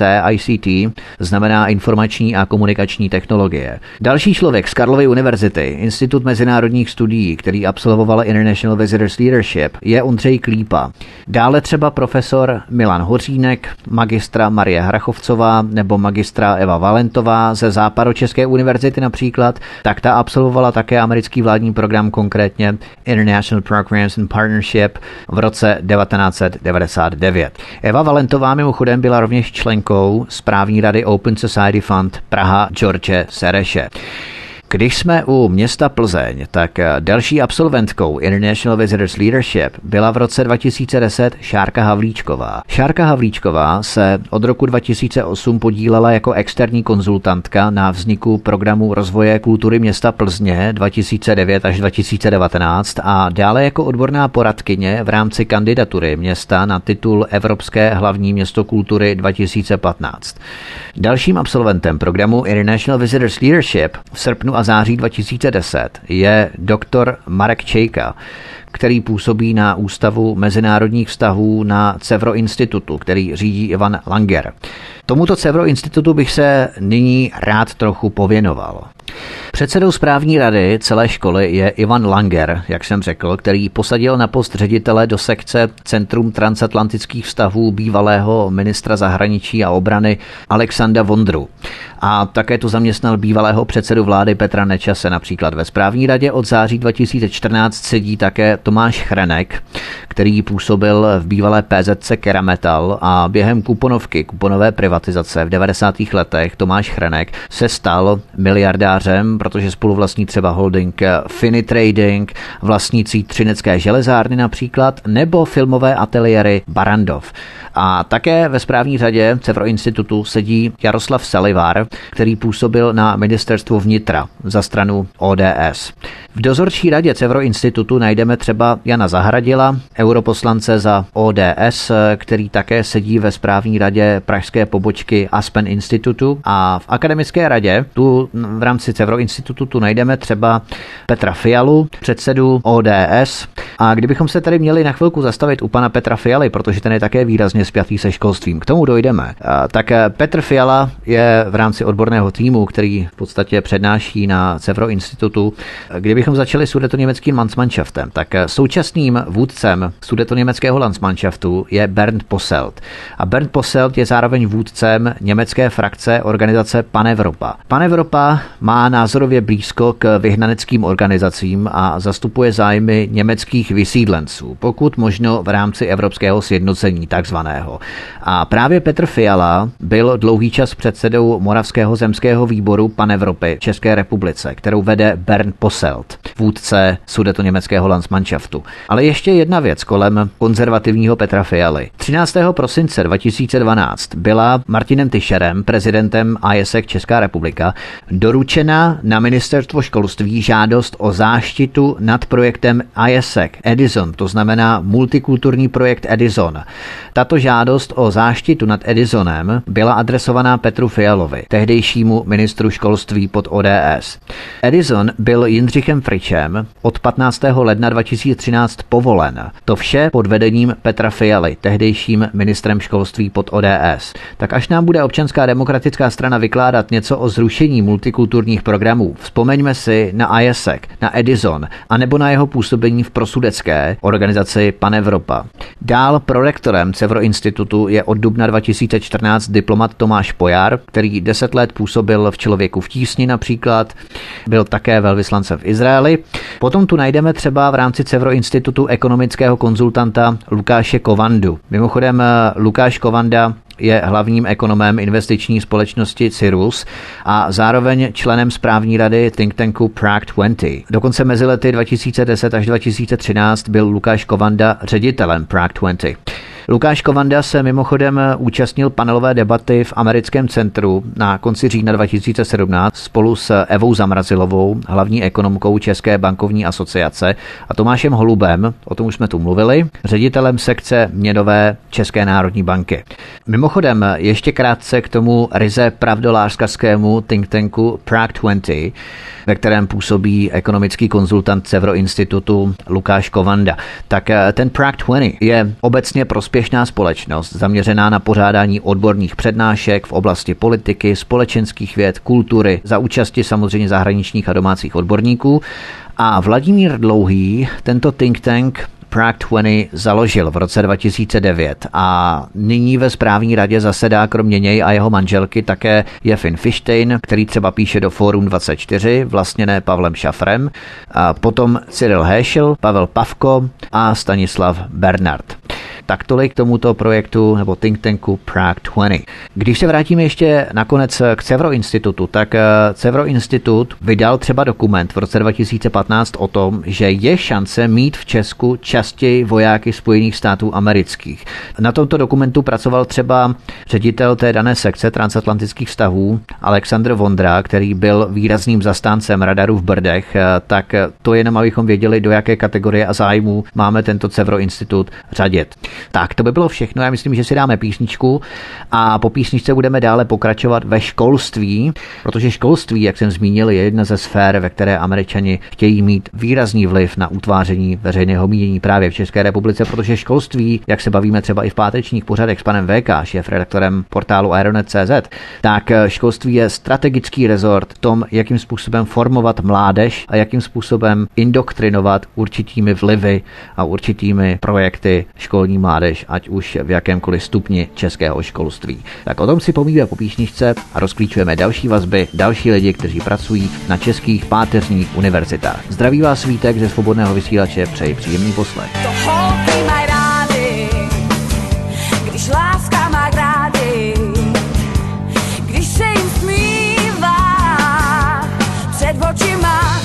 ICT znamená informační a komunikační technologie. Další člověk z Karlovy univerzity, Institut mezinárodních studií, který absolvoval International Visitors Leadership, je Ondřej Klípa. Dále třeba profesor Milan Hořínek, magistra Marie Hrachovcová nebo magistra Eva Valentová ze Západočeské univerzity například, tak ta absolvovala také americký vládní program, konkrétně International Programs and Partnership v roce 1999. Eva Valentová mimochodem byla rovněž členkou správní rady Open Society Fund Praha George Sereše. Když jsme u města Plzeň, tak další absolventkou International Visitors Leadership byla v roce 2010 Šárka Havlíčková. Šárka Havlíčková se od roku 2008 podílela jako externí konzultantka na vzniku programu rozvoje kultury města Plzně 2009 až 2019 a dále jako odborná poradkyně v rámci kandidatury města na titul Evropské hlavní město kultury 2015. Dalším absolventem programu International Visitors Leadership v srpnu a září 2010 je doktor Marek Čejka, který působí na Ústavu mezinárodních vztahů na CEVRO institutu, který řídí Ivan Langer. Tomuto CEVRO institutu bych se nyní rád trochu pověnoval. Předsedou správní rady celé školy je Ivan Langer, jak jsem řekl, který posadil na post ředitele do sekce Centrum transatlantických vztahů bývalého ministra zahraničí a obrany Alexandra Vondru. A také tu zaměstnal bývalého předsedu vlády Petra Nečase. Například ve správní radě od září 2014 sedí také Tomáš Chrenek, který působil v bývalé PZC Kerametal a během kuponové privatizace v 90. letech Tomáš Chrenek se stal miliardářem, protože spoluvlastní třeba holding Finitrading, vlastnící Třinecké železárny například, nebo filmové ateliéry Barrandov. A také ve správní řadě CEVRO institutu sedí Jaroslav Salivar, který působil na ministerstvu vnitra za stranu ODS. V dozorčí radě CEVRO institutu najdeme třeba Jana Zahradila, europoslance za ODS, který také sedí ve správní radě pražské pobočky Aspen institutu, a v akademické radě tu v rámci CEVRO institutu tu najdeme třeba Petra Fialu, předsedu ODS. A kdybychom se tady měli na chvilku zastavit u pana Petra Fialy, protože ten je také výrazně spjatý se školstvím, k tomu dojdeme. Tak Petr Fiala je v rámci odborného týmu, který v podstatě přednáší na CEVRO institutu. Kdybychom začali sudetoněmeckým Landsmannschaftem, tak současným vůdcem sudetoněmeckého Landsmannschaftu je Bernd Posselt. A Bernd Posselt je zároveň vůdcem německé frakce organizace Panevropa. Panevropa má názorově blízko k vyhnaneckým organizacím a zastupuje zájmy německých vysídlenců, pokud možno v rámci evropského sjednocení takzvaného. A právě Petr Fiala byl dlouhý čas předsedou Moravského zemského výboru Panevropy v České republice, kterou vede Bernd Posselt, vůdce sudetoněmeckého Landsmannschaftu. Ale ještě jedna věc kolem konzervativního Petra Fialy. 13. prosince 2012 byla Martinem Tischerem, prezidentem ISEC Česká republika, doručena na ministerstvo školství žádost o záštitu nad projektem ISEC Edison, to znamená multikulturní projekt Edison. Tato žádost o záštitu nad Edisonem byla adresovaná Petru Fialovi, tehdejšímu ministru školství pod ODS. Edison byl Jindřichem Fričem od 15. ledna 2013 povolen. To vše pod vedením Petra Fialy, tehdejším ministrem školství pod ODS. Tak až nám bude Občanská demokratická strana vykládat něco o zrušení multikulturních programů, vzpomeňme si na ISEC, na Edison, anebo na jeho působení v prosudecké organizaci Panevropa. Dál prorektorem CEVRO institutu je od dubna 2014 diplomat Tomáš Pojar, který 10 let působil v Člověku v tísni například, byl také velvyslancem v Izraeli. Potom tu najdeme třeba v rámci CEVRO institutu ekonomického konzultanta Lukáše Kovandu. Mimochodem Lukáš Kovanda je hlavním ekonomem investiční společnosti Cyrus a zároveň členem správní rady think tanku Prague 20. Dokonce mezi lety 2010 až 2013 byl Lukáš Kovanda ředitelem Prague 20. Lukáš Kovanda se mimochodem účastnil panelové debaty v Americkém centru na konci října 2017 spolu s Evou Zamrazilovou, hlavní ekonomkou České bankovní asociace, a Tomášem Holubem, o tom už jsme tu mluvili, ředitelem sekce měnové České národní banky. Mimochodem ještě krátce k tomu ryze pravdolářskému think tanku Prague 20, ve kterém působí ekonomický konzultant CEVRO institutu Lukáš Kovanda. Tak ten Prague 20 je obecně prospěšná společnost zaměřená na pořádání odborných přednášek v oblasti politiky, společenských věd, kultury, za účasti samozřejmě zahraničních a domácích odborníků. A Vladimír Dlouhý tento think tank Prague 20 založil v roce 2009 a nyní ve správní radě zasedá kromě něj a jeho manželky také Jefin Fištejn, který třeba píše do Fórum 24, vlastněné Pavlem Šafrem, a potom Cyril Héšel, Pavel Pavko a Stanislav Bernard. Tak tolik k tomuto projektu nebo think tanku Prague 20. Když se vrátíme ještě nakonec k CEVRO institutu, tak CEVRO institut vydal třeba dokument v roce 2015 o tom, že je šance mít v Česku častěji vojáky Spojených států amerických. Na tomto dokumentu pracoval třeba ředitel té dané sekce transatlantických vztahů Alexandr Vondra, který byl výrazným zastáncem radaru v Brdech, tak to jenom abychom věděli, do jaké kategorie a zájmů máme tento CEVRO institut řadit. Tak to by bylo všechno, já myslím, že si dáme písničku a po písničce budeme dále pokračovat ve školství, protože školství, jak jsem zmínil, je jedna ze sfér, ve které Američani chtějí mít výrazný vliv na utváření veřejného mínění právě v České republice, protože školství, jak se bavíme třeba i v pátečních pořadech s panem VK, šéfredaktorem portálu Aeronet.cz, tak školství je strategický rezort v tom, jakým způsobem formovat mládež a jakým způsobem indoktrinovat určitými vlivy a určitými projekty školní mládež, ať už v jakémkoliv stupni českého školství. Tak o tom si pomíme po písničce a rozklíčujeme další vazby, další lidi, kteří pracují na českých páteřních univerzitách. Zdraví vás Vítek ze Svobodného vysílače, přeji příjemný poslech. To holky mají rády, když láska má rády, když se jim smívá před očima.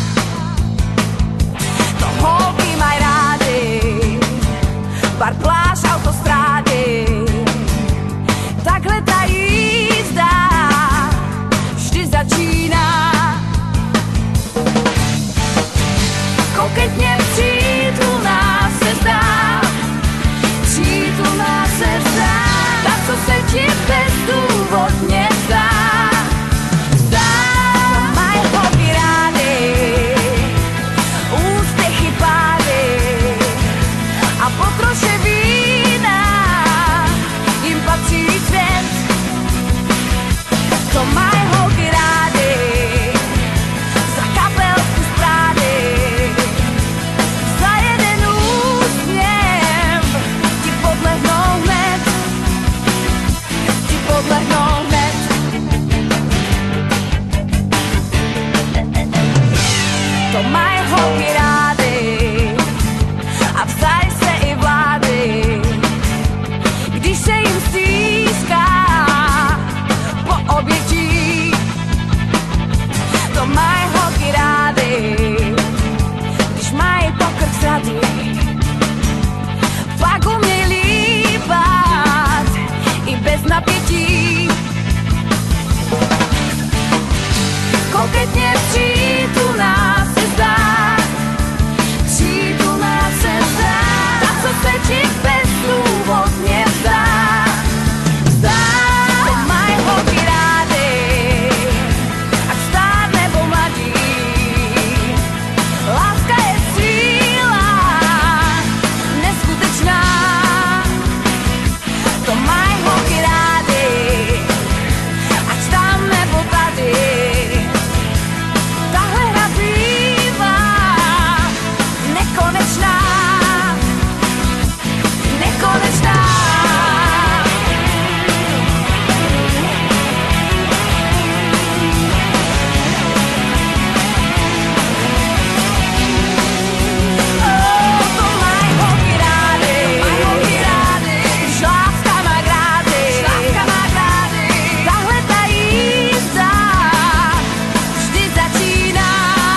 To holky mají rády, bar, pláž, autostrády, takhle ta jízda vždy začíná. Koketně přítelná se zdá, přítelná se zdá, ta, co se ti bezdůvodně zdá. Zdá, mají holky rády, úspěchy pády a po troše vína jim patří svět. To mají holky rády, za kapelku z Prády, za jeden úsměv ti podlehnou hned, ti podlehnou hned. To mají holky rády a vzají se i vlády, když se jim stýská po obětí. To mají holky rády, když mají pokrk zrady, fakt uměj líbat i bez napětí. Koketně přítelná se zdá, přítelná se zdá, ta, co se ti bezdůvodně zdá. Zdá, to mají holky rády, ať stár nebo mladí, láska je síla neskutečná. To mají holky rády, ať tam nebo tady, tahle hra bývá nekonečná, nekonečná. To mají holky rády, když láska má grády, tahle ta jízda vždy začíná.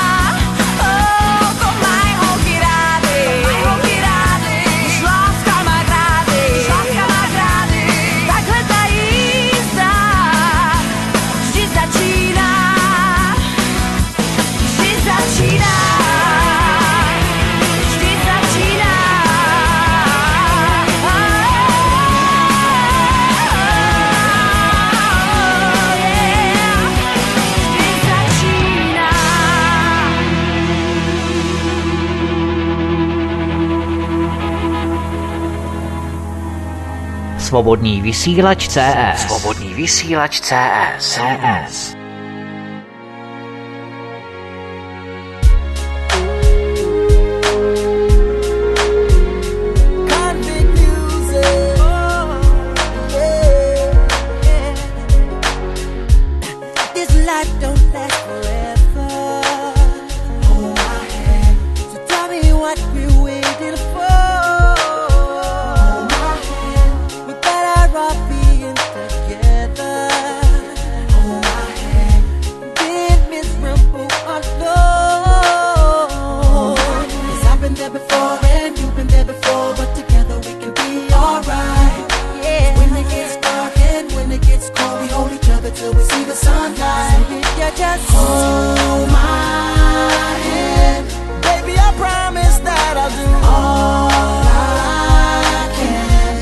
To mají holky rády, když láska má grády, takhle ta jízda vždy začíná, vždy začíná, vždy začíná. Vždy začíná. Svobodný vysílač CS. Svobodný vysílač CS. This life don't last forever. Hold my hand. So tell me what we're waiting for. Hold my hand. We better off being together. Hold my hand. Being miserable alone. Cause I've been there before and you've been there before, but together we can be alright. Yeah. When it gets dark and when it gets cold, we hold each other till we see the sunlight. So if you just hold my hand, baby, I promise that I'll do all I can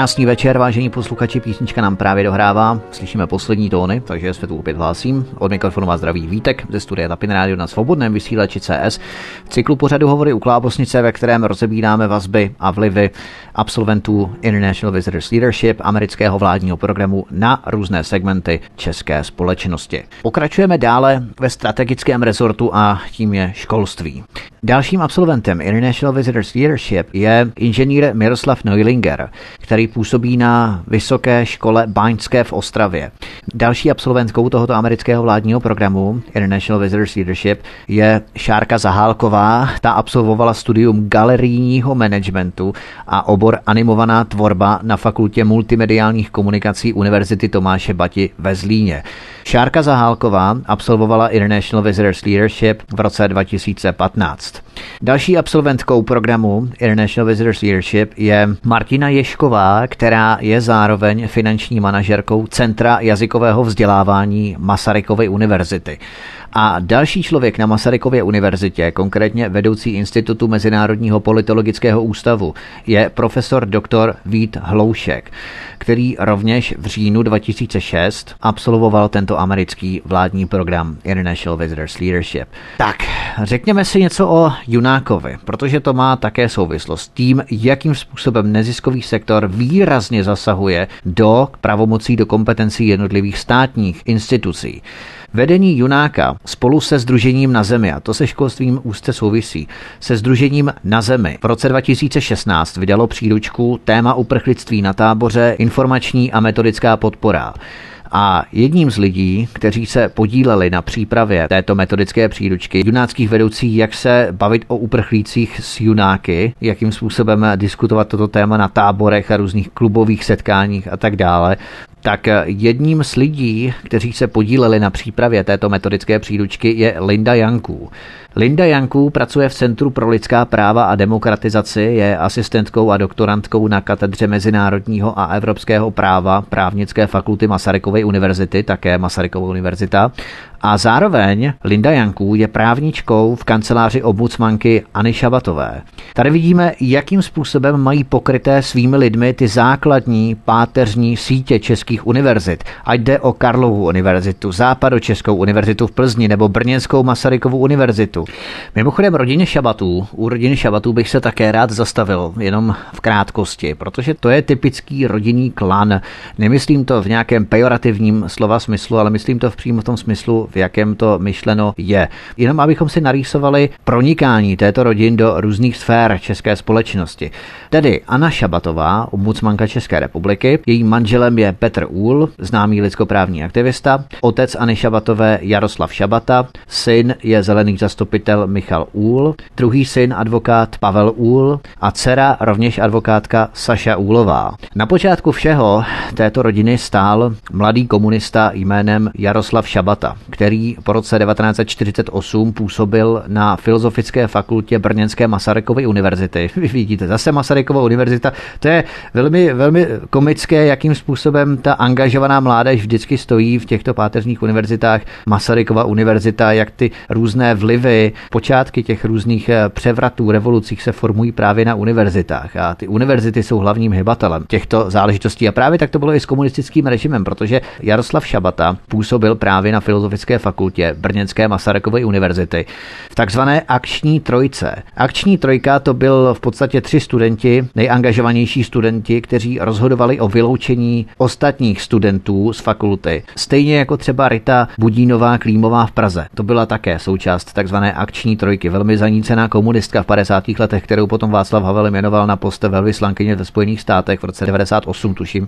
Krásný večer, vážení posluchači, písnička nám právě dohrává, slyšíme poslední tóny, takže se tu opět hlásím. Od mikrofonu vás zdraví Vítek ze studia Tapin Radio na svobodném vysílači CS, v cyklu pořadu Hovory u Klábosnice, ve kterém rozebíráme vazby a vlivy absolventů International Visitors Leadership, amerického vládního programu, na různé segmenty české společnosti. Pokračujeme dále ve strategickém rezortu a tím je školství. Dalším absolventem International Visitors Leadership je inženýr Miroslav Neulinger, který působí na Vysoké škole báňské v Ostravě. Další absolventkou tohoto amerického vládního programu International Visitors Leadership je Šárka Zahálková. Ta absolvovala studium galerijního managementu a obor animovaná tvorba na fakultě multimediálních komunikací Univerzity Tomáše Bati ve Zlíně. Šárka Zahálková absolvovala International Visitors Leadership v roce 2015. Další absolventkou programu International Visitors Leadership je Martina Ješková, která je zároveň finanční manažerkou Centra jazykového vzdělávání Masarykovy univerzity. A další člověk na Masarykově univerzitě, konkrétně vedoucí Institutu Mezinárodního politologického ústavu, je profesor dr. Vít Hloušek, který rovněž v říjnu 2006 absolvoval tento americký vládní program International Visitors Leadership. Tak, řekněme si něco o Junákovi, protože to má také souvislost s tím, jakým způsobem neziskový sektor výrazně zasahuje do pravomocí, do kompetencí jednotlivých státních institucí. Vedení Junáka spolu se Sdružením Na zemi, a to se školstvím úzce souvisí, se Sdružením Na zemi v roce 2016 vydalo příručku Téma uprchlictví na táboře, informační a metodická podpora. A jedním z lidí, kteří se podíleli na přípravě této metodické příručky, junáckých vedoucích, jak se bavit o uprchlících s junáky, jakým způsobem diskutovat toto téma na táborech a různých klubových setkáních a tak dále, tak jedním z lidí, kteří se podíleli na přípravě této metodické příručky, je Linda Janků. Linda Janků pracuje v Centru pro lidská práva a demokratizaci, je asistentkou a doktorantkou na katedře mezinárodního a evropského práva právnické fakulty Masarykovy univerzity, také Masarykova univerzita. A zároveň Linda Janků je právničkou v kanceláři ombudsmanky Anny Šabatové. Tady vidíme, jakým způsobem mají pokryté svými lidmi ty základní páteřní sítě českých univerzit. Ať jde o Karlovu univerzitu, Západočeskou univerzitu v Plzni nebo Brněnskou Masarykovu univerzitu. Mimochodem u rodiny Šabatů bych se také rád zastavil, jenom v krátkosti, protože to je typický rodinný klan. Nemyslím to v nějakém pejorativním slova smyslu, ale myslím to přímo v tom smyslu, v jakém to myšleno je. Jenom abychom si narýsovali pronikání této rodin do různých sfér české společnosti. Tedy Anna Šabatová, ombudsmanka České republiky, jejím manželem je Petr Úhl, známý lidskoprávní aktivista, otec Anny Šabatové Jaroslav Šabata, syn je zelený zastupitel Michal Úhl, druhý syn advokát Pavel Úhl a dcera rovněž advokátka Saša Úhlová. Na počátku všeho této rodiny stál mladý komunista jménem Jaroslav Šabata, který po roce 1948 působil na Filozofické fakultě Brněnské Masarykovy univerzity. Vy vidíte, zase Masarykova univerzita. To je velmi, velmi komické, jakým způsobem ta angažovaná mládež vždycky stojí v těchto páteřních univerzitách. Masarykova univerzita, jak ty různé vlivy, počátky těch různých převratů, revolucích se formují právě na univerzitách. A ty univerzity jsou hlavním hybatelem těchto záležitostí. A právě tak to bylo i s komunistickým režimem, protože Jaroslav Šabata působil právě na Filozofické fakultě Brněnské Masarykovy univerzity v takzvané akční trojce. Akční trojka to byl v podstatě 3 studenti, nejangažovanější studenti, kteří rozhodovali o vyloučení ostatních studentů z fakulty. Stejně jako třeba Rita Budínová Klímová v Praze. To byla také součást takzvané akční trojky. Velmi zanícená komunistka v 50. letech, kterou potom Václav Havel jmenoval na post velvyslankyně ve Spojených státech v roce 98, tuším.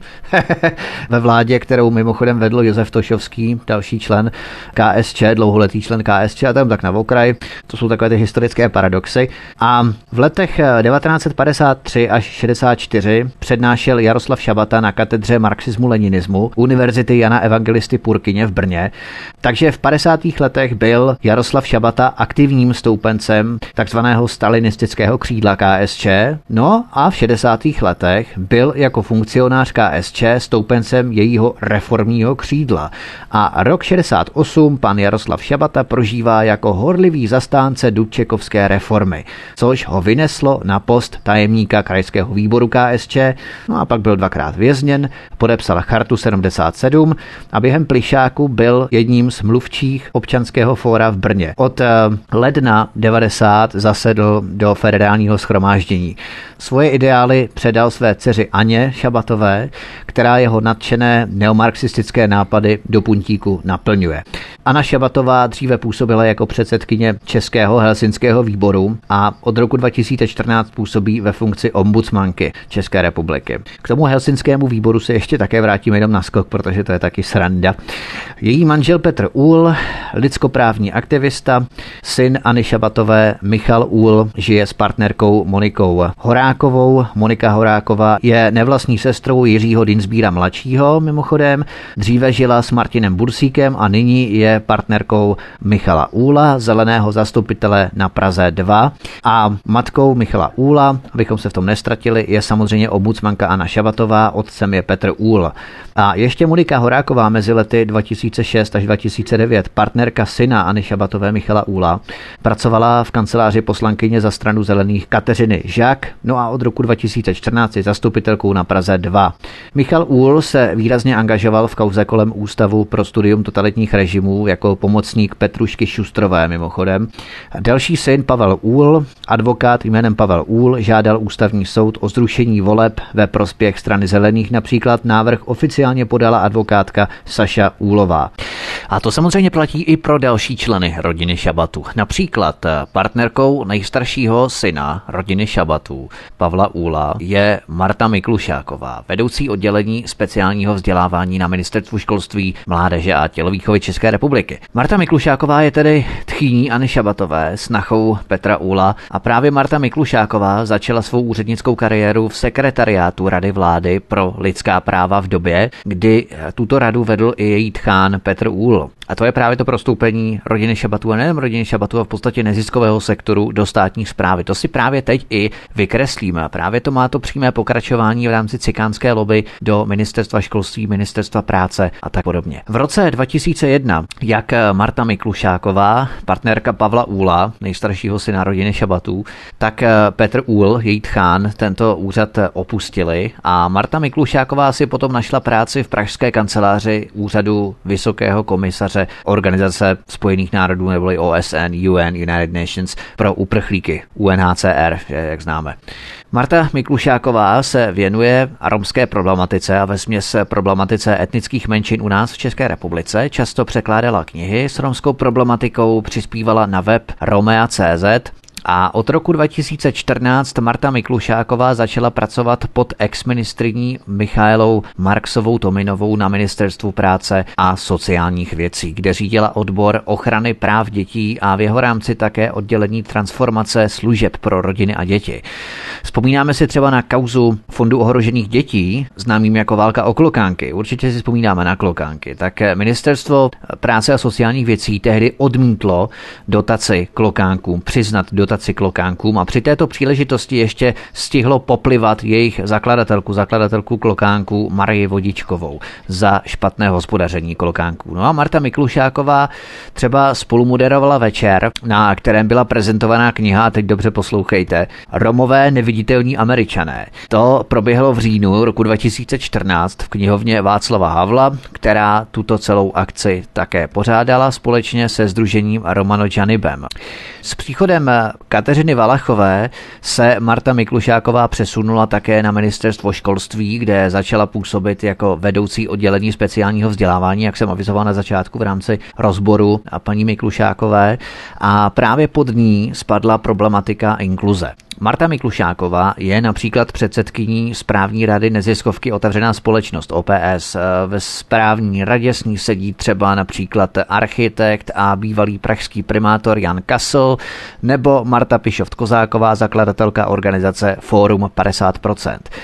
Ve vládě, kterou mimochodem vedl Josef Tošovský, další člen KSČ, dlouholetý člen KSČ, a tam tak na okraj. To jsou takové ty historické paradoxy. A v letech 1953 až 64 přednášel Jaroslav Šabata na katedře marxismu leninismu Univerzity Jana Evangelisty Purkyně v Brně. Takže v 50. letech byl Jaroslav Šabata aktivním stoupencem takzvaného stalinistického křídla KSČ, no a v 60. letech byl jako funkcionář KSČ stoupencem jejího reformního křídla. A rok 68 pan Jaroslav Šabata prožívá jako horlivý zastánce Dubčekovské reformy, což ho vyneslo na post tajemníka krajského výboru KSČ, no a pak byl 2krát vězněn, podepsal Chartu 77 a během plišáku byl jedním z mluvčích Občanského fóra v Brně. Od ledna 90 zasedl do federálního shromáždění. Svoje ideály předal své dceři Aně Šabatové, která jeho nadšené neomarxistické nápady do puntíku naplňuje. Anna Šabatová dříve působila jako předsedkyně Českého helsinského výboru a od roku 2014 působí ve funkci ombudsmanky České republiky. K tomu helsinskému výboru se ještě také vrátíme jenom na skok, protože to je taky sranda. Její manžel Petr Úhl, lidskoprávní aktivista, syn Anny Šabatové Michal Úhl, žije s partnerkou Monikou Horákovou. Monika Horáková je nevlastní sestrou Jiřího Dinsbíra mladšího, mimochodem. Dříve žila s Martinem Bursíkem a nyní je partnerkou Michala Úhla, zeleného zastupitele na Praze 2. A matkou Michala Úhla, abychom se v tom nestratili, je samozřejmě ombudsmanka Anna Šabatová, otcem je Petr Úhl. A ještě Monika Horáková mezi lety 2006 až 2009, partnerka syna Anny Šabatové Michala Úhla, pracovala v kanceláři poslankyně za stranu zelených Kateřiny Žák, no a od roku 2014 je zastupitelkou na Praze 2. Michal Úhl se výrazně angažoval v kauze kolem Ústavu pro studium totalitních režimů jako pomocník Petrušky Šustrové mimochodem. Další syn Pavel Úhl, advokát jménem Pavel Úhl, žádal ústavní soud o zrušení voleb ve prospěch strany zelených, například návrh oficiálně podala advokátka Saša Úhlová. A to samozřejmě platí i pro další členy rodiny Šabatů. Například partnerkou nejstaršího syna rodiny Šabatů, Pavla Úhla, je Marta Miklušáková, vedoucí oddělení speciálního vzdělávání na Ministerstvu školství, mládeže a tělovýchovy České republiky. Marta Miklušáková je tedy tchýní Anny Šabatové, snachou Petra Úhla, a právě Marta Miklušáková začala svou úřednickou kariéru v sekretariátu Rady vlády pro lidská práva v době, kdy tuto radu vedl i její tchán Petr Úhl. A to je právě to prostoupení rodiny Šabatů, a nejen rodiny Šabatů, a v podstatě neziskového sektoru do státní správy. To si právě teď i vykreslíme. A právě to má to přímé pokračování v rámci cikánské lobby do ministerstva školství, ministerstva práce a tak podobně. V roce 2001, jak Marta Miklušáková, partnerka Pavla Úhla, nejstaršího syna rodiny Šabatů, tak Petr Úhl, její tchán, tento úřad opustili a Marta Miklušáková si potom našla práci v pražské kanceláři úřadu Vysokého komisaře Organizace spojených národů neboli OSN, UN, United Nations pro uprchlíky, UNHCR, jak známe. Marta Miklušáková se věnuje romské problematice a vesměs problematice etnických menšin u nás v České republice. Často překládala knihy s romskou problematikou, přispívala na web Romea.cz. A od roku 2014 Marta Miklušáková začala pracovat pod exministryní Michaelou Marksovou-Tominovou na Ministerstvu práce a sociálních věcí, kde řídila odbor ochrany práv dětí a v jeho rámci také oddělení transformace služeb pro rodiny a děti. Vzpomínáme si třeba na kauzu Fondu ohrožených dětí, známým jako válka o klokánky. Určitě si vzpomínáme na klokánky. Tak Ministerstvo práce a sociálních věcí tehdy odmítlo dotaci klokánkům, přiznat dotaci klokánkům a při této příležitosti ještě stihlo poplivat jejich zakladatelku klokánků Marii Vodičkovou za špatné hospodaření klokánků. No a Marta Miklušáková třeba spolumoderovala večer, na kterém byla prezentovaná kniha, a teď dobře poslouchejte, Romové neviditelní Američané. To proběhlo v říjnu roku 2014 v knihovně Václava Havla, která tuto celou akci také pořádala společně se sdružením Romano Janibem. S příchodem Kateřiny Valachové se Marta Miklušáková přesunula také na Ministerstvo školství, kde začala působit jako vedoucí oddělení speciálního vzdělávání, jak jsem avizoval na začátku v rámci rozboru a paní Miklušákové, a právě pod ní spadla problematika inkluze. Marta Miklušáková je například předsedkyní správní rady neziskovky Otevřená společnost OPS. Ve správní radě s ní sedí třeba například architekt a bývalý pražský primátor Jan Kasl nebo Marta Pišoft-Kozáková, zakladatelka organizace Fórum 50%.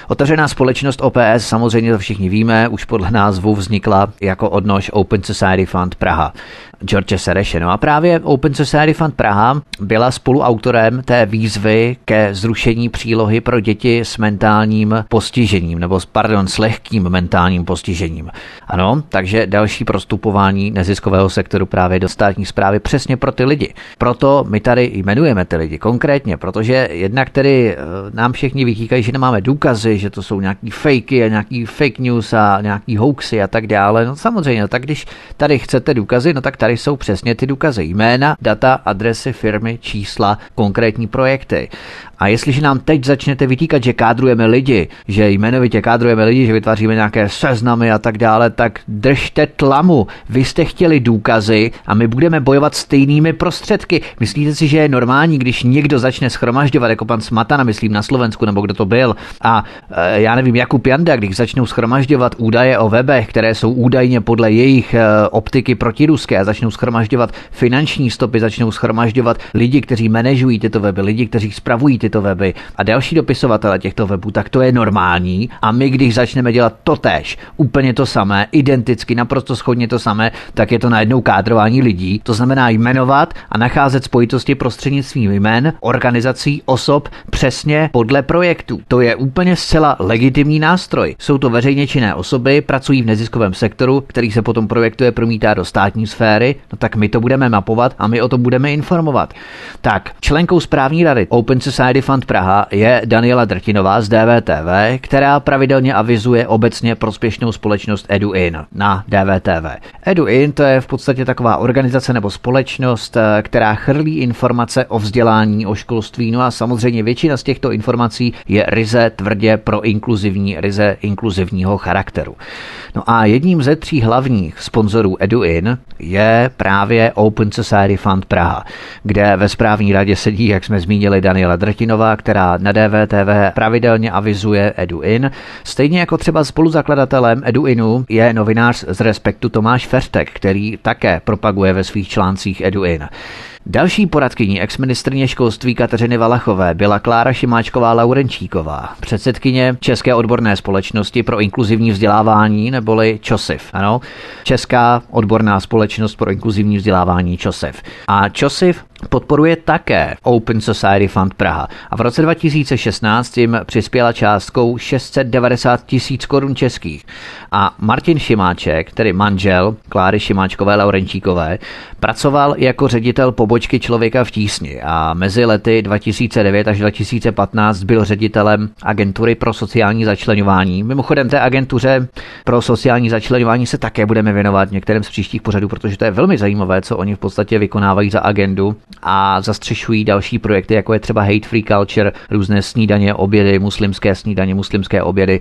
Otevřená společnost OPS, samozřejmě to všichni víme, už podle názvu vznikla jako odnož Open Society Fund Praha George Sereše. No a právě Open Society Fund Praha byla spoluautorem té výzvy ke zrušení přílohy pro děti s mentálním postižením, s lehkým mentálním postižením. Ano, takže další prostupování neziskového sektoru právě do státní správy přesně pro ty lidi. Proto my tady jmenujeme ty lidi konkrétně, protože jednak tedy nám všichni vytýkají, že nemáme důkazy, že to jsou nějaký fakey a nějaký fake news a nějaký hoaxy a tak dále. No samozřejmě, tak když tady chcete důkazy, no tak tady jsou přesně ty důkazy. Jména, data, adresy, firmy, čísla, konkrétní projekty. A jestliže nám teď začnete vytýkat, že kádrujeme lidi, že jmenovitě kádrujeme lidi, že vytváříme nějaké seznamy a tak dále, tak držte tlamu. Vy jste chtěli důkazy a my budeme bojovat stejnými prostředky. Myslíte si, že je normální, když někdo začne shromažďovat, jako pan Smatana, myslím na Slovensku, nebo kdo to byl, a já nevím, Jakub Janda, když začnou shromažďovat údaje o webech, které jsou údajně podle jejich optiky protiruské, a začnou shromažďovat finanční stopy, začnou shromažďovat lidi, kteří manažují tyto weby, lidi, kteří spravují tyto weby a další dopisovatele těchto webů, tak to je normální. A my, když začneme dělat totéž, úplně to samé, identicky, naprosto shodně to samé, tak je to najednou kádrování lidí. To znamená jmenovat a nacházet spojitosti prostřednictvím jmen, organizací, osob přesně podle projektů. To je úplně zcela legitimní nástroj. Jsou to veřejně činné osoby, pracují v neziskovém sektoru, který se potom projektuje, promítá do státní sféry, no tak my to budeme mapovat a my o tom budeme informovat. Tak, členkou správní rady Open Society Fund Praha je Daniela Drtinová z DVTV, která pravidelně avizuje obecně prospěšnou společnost EduIn na DVTV. EduIn to je v podstatě taková organizace nebo společnost, která chrlí informace o vzdělání, o školství, no a samozřejmě většina z těchto informací je ryze tvrdě proinkluzivní, ryze inkluzivního charakteru. No a jedním ze 3 hlavních sponzorů EduIn je právě Open Society Fund Praha, kde ve správní radě sedí, jak jsme zmínili, Daniela Drtinová, která na DVTV pravidelně avizuje EduIn. Stejně jako třeba spoluzakladatelem EduInu je novinář z Respektu Tomáš Fertek, který také propaguje ve svých článcích EduIn. Další poradkyní exministryně školství Kateřiny Valachové byla Klára Šimáčková-Laurenčíková, předsedkyně České odborné společnosti pro inkluzivní vzdělávání neboli ČOSIF. Ano, Česká odborná společnost pro inkluzivní vzdělávání ČOSIF. A ČOSIF podporuje také Open Society Fund Praha a v roce 2016 jim přispěla částkou 690 000 korun českých. A Martin Šimáček, tedy manžel Kláry Šimáčkové-Laurenčíkové, pracoval jako ředitel pobočky Člověka v tísni a mezi lety 2009 až 2015 byl ředitelem agentury pro sociální začleňování. Mimochodem té agentuře pro sociální začleňování se také budeme věnovat některým z příštích pořadů, protože to je velmi zajímavé, co oni v podstatě vykonávají za agendu a zastřešují další projekty, jako je třeba Hate Free Culture, různé snídaně, obědy, muslimské snídaně, muslimské obědy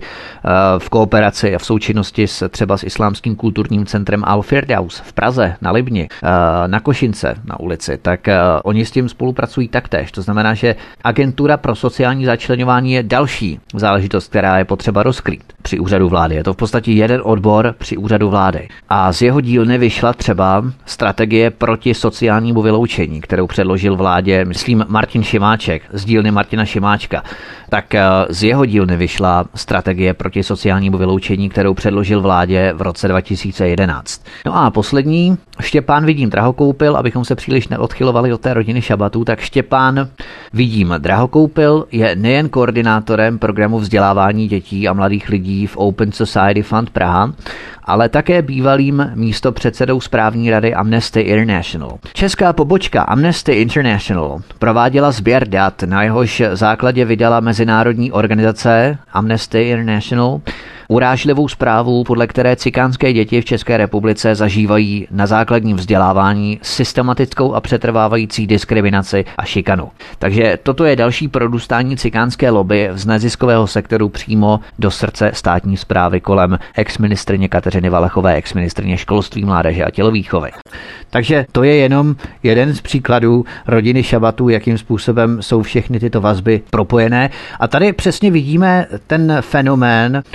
v kooperaci a v součinnosti třeba s Islámským kulturním centrem Al-Firdaus v Praze, na Libni, na Košince, na ulici, tak oni s tím spolupracují taktéž. To znamená, že agentura pro sociální začleňování je další záležitost, která je potřeba rozkrýt při úřadu vlády. Je to v podstatě jeden odbor při úřadu vlády. A z jeho dílny vyšla třeba strategie proti sociálnímu vyloučení, kterou předložil vládě, myslím, Martin Šimáček, z dílny Martina Šimáčka. Tak z jeho dílny vyšla strategie proti sociálnímu vyloučení, kterou předložil vládě v roce 2011. No a poslední, Štěpán Vidím Drahokoupil, abychom se příliš neodchylovali od té rodiny Šabatů, tak Štěpán Vidím Drahokoupil je nejen koordinátorem programu vzdělávání dětí a mladých lidí v Open Society Fund Praha, ale také bývalým místopředsedou správní rady Amnesty International. Česká pobočka Amnesty International prováděla sběr dat, na jehož základě vydala mezinárodní organizace Amnesty International urážlivou zprávu, podle které cikánské děti v České republice zažívají na základním vzdělávání systematickou a přetrvávající diskriminaci a šikanu. Takže toto je další prodůstání cikánské lobby z neziskového sektoru přímo do srdce státní správy kolem exministryně Kateřiny Valachové, exministryně školství, mládeže a tělovýchovy. Takže to je jenom jeden z příkladů rodiny Šabatů, jakým způsobem jsou všechny tyto vazby propojené. A tady přesně vidíme ten fenomén, jak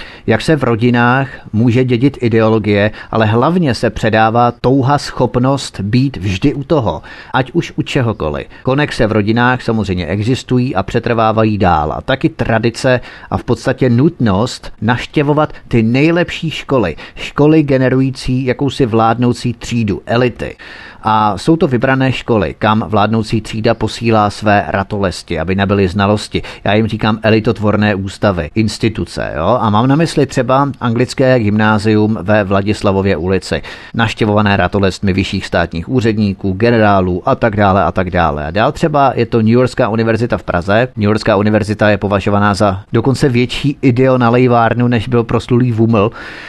se v rodinách může dědit ideologie, ale hlavně se předává touha, schopnost být vždy u toho, ať už u čehokoliv. Konexe v rodinách samozřejmě existují a přetrvávají dál. A taky tradice a v podstatě nutnost navštěvovat ty nejlepší školy. Školy generující jakousi vládnoucí třídu, elity. A jsou to vybrané školy, kam vládnoucí třída posílá své ratolesti, aby nebyly znalosti. Já jim říkám elitotvorné ústavy, instituce. Jo? A mám na mysli třeba anglické gymnázium ve Vladislavově ulici. Navštěvované ratolestmi vyšších státních úředníků, generálů a tak dále a tak dále. A dál třeba je to New Yorkská univerzita v Praze. New Yorkská univerzita je považovaná za dokonce větší ideonalejvárnu, než byl proslulý Vuml.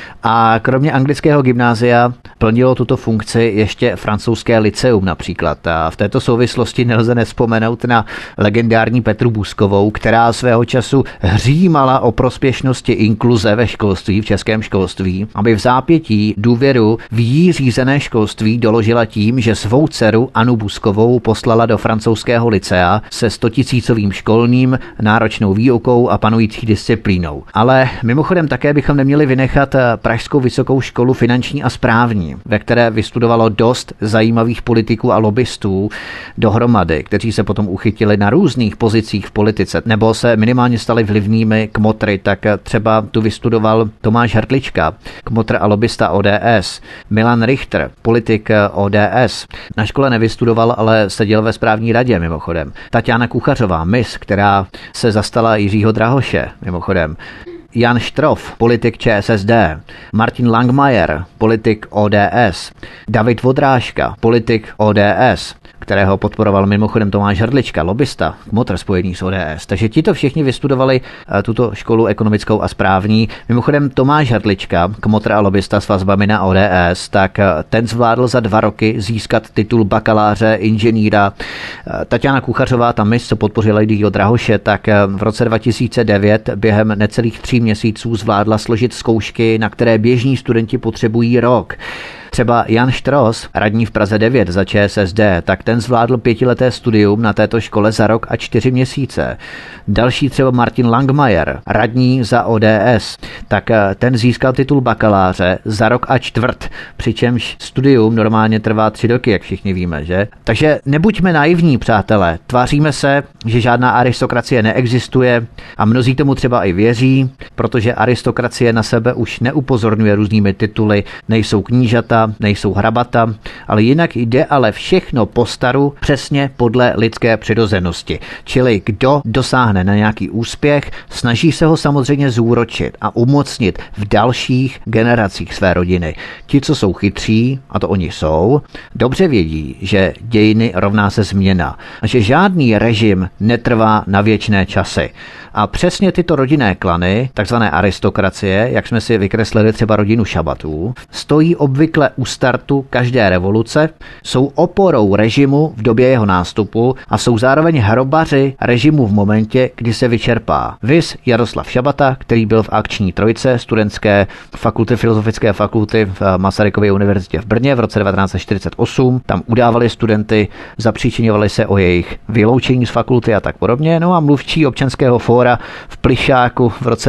A kromě anglického gymnázia plnilo tuto funkci ještě francouzské lyceum například. A v této souvislosti nelze nevzpomenout na legendární Petru Buskovou, která svého času hřímala o prospěšnosti inkluze ve školství, v českém školství, aby v zápětí důvěru v jí řízené školství doložila tím, že svou dceru Anu Buskovou poslala do francouzského lycea se 100 000 školním, náročnou výukou a panující disciplínou. Ale mimochodem také bychom neměli vynechat Pražskou vysokou školu finanční a správní, ve které vystudovalo dost zajímavých politiků a lobbystů dohromady, kteří se potom uchytili na různých pozicích v politice, nebo se minimálně stali vlivnými kmotry, tak třeba tu vystudoval Tomáš Hrdlička, kmotr a lobbysta ODS, Milan Richter, politik ODS. Na škole nevystudoval, ale seděl ve správní radě mimochodem. Tatiana Kuchařová, miss, která se zastala Jiřího Drahoše mimochodem. Jan Štrof, politik ČSSD, Martin Langmajer, politik ODS, David Vodrážka, politik ODS, kterého podporoval mimochodem Tomáš Hrdlička, lobbysta, kmotr spojený s ODS. Takže tito všichni vystudovali tuto školu ekonomickou a správní. Mimochodem Tomáš Hrdlička, kmotr a lobbysta s vazbami na ODS, tak ten zvládl za 2 roky získat titul bakaláře, inženýra. Tatiana Kuchařová, ta miss, co podpořila Jiřího Drahoše, tak v roce 2009 během necelých 3 měsíců zvládla složit zkoušky, na které běžní studenti potřebují rok. Třeba Jan Štros, radní v Praze 9 za ČSSD, tak ten zvládl 5leté studium na této škole za rok a 4 měsíce. Další třeba Martin Langmajer, radní za ODS, tak ten získal titul bakaláře za rok a 1/4, přičemž studium normálně trvá 3 roky, jak všichni víme, že? Takže nebuďme naivní, přátelé. Tváříme se, že žádná aristokracie neexistuje a mnozí tomu třeba i věří, protože aristokracie na sebe už neupozorňuje různými tituly, nejsou knížata, nejsou hrabata, ale jinak jde ale všechno po staru přesně podle lidské přirozenosti. Čili kdo dosáhne na nějaký úspěch, snaží se ho samozřejmě zúročit a umocnit v dalších generacích své rodiny. Ti, co jsou chytří, a to oni jsou, dobře vědí, že dějiny rovná se změna a že žádný režim netrvá na věčné časy. A přesně tyto rodinné klany, takzvané aristokracie, jak jsme si vykreslili třeba rodinu Šabatů, stojí obvykle u startu každé revoluce, jsou oporou režimu v době jeho nástupu a jsou zároveň hrobaři režimu v momentě, kdy se vyčerpá. Viz Jaroslav Šabata, který byl v akční trojce studentské fakulty filozofické fakulty v Masarykově univerzitě v Brně v roce 1948. Tam udávali studenty, zapříčiňovali se o jejich vyloučení z fakulty a tak podobně. No a mluvčí občanského fóra v Plišáku v roce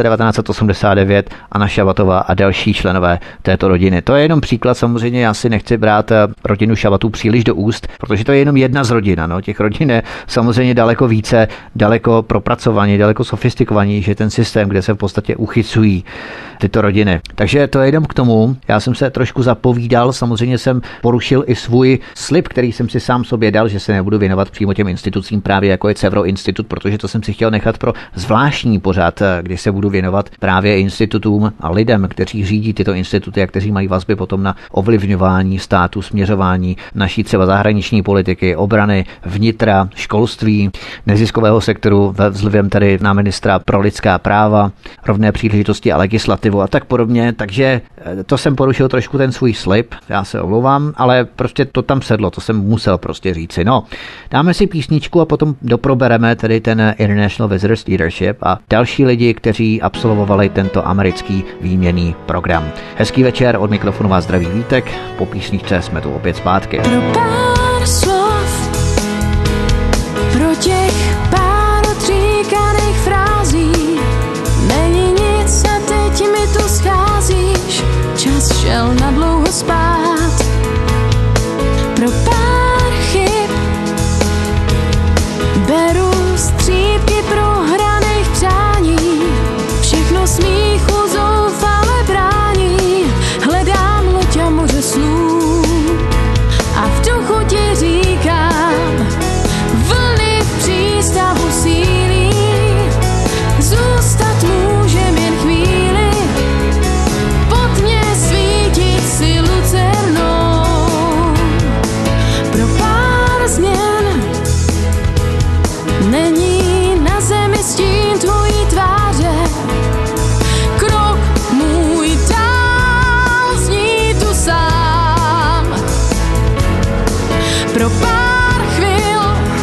1989 Anna Šabatová a další členové této rodiny. To je jenom příklad, samozřejmě já si nechci brát rodinu Šabatů příliš do úst, protože to je jenom jedna z rodin. No. Těch rodin je samozřejmě daleko více, daleko propracovaní, daleko sofistikovaní, že ten systém, kde se v podstatě uchycují tyto rodiny. Takže to je jenom k tomu. Já jsem se trošku zapovídal, samozřejmě jsem porušil i svůj slib, který jsem si sám sobě dal, že se nebudu věnovat přímo těm institucím, právě jako je Cevro institut, protože to jsem si chtěl nechat pro zvláštní pořad, kdy se budu věnovat právě institutům a lidem, kteří řídí tyto instituty a kteří mají vazby potom na ovlivňování státu, směřování naší třeba zahraniční politiky, obrany, vnitra, školství, neziskového sektoru, vzhledem tady na ministra pro lidská práva, rovné příležitosti a legislativu a tak podobně. Takže to jsem porušil trošku ten svůj slib, já se omlouvám, ale prostě to tam sedlo, to jsem musel prostě říci. No, dáme si písničku a potom doprobereme tedy ten International Visitors Leadership a další lidi, kteří absolvovali tento americký výměnný program. Hezký večer, od mikrofonu vás zdraví Vítek, po písničce jsme tu opět zpátky. Pro pár slov, pro těch pár odříkaných frází, není nic a teď mi tu šel na dlouho spát. Pro pár chyb beru střípky prohraných přání, všechno smíchu zoufale brání, hledám loď a moře snů a v duchu ti říkám, vlny v přístavu sílí, zůstat můžem jen chvíli, pod mě svítit si lucernou. Pro pár změn není na zemi stín tvojí tváře, krok můj dál zní tu sám. Pro pár chvil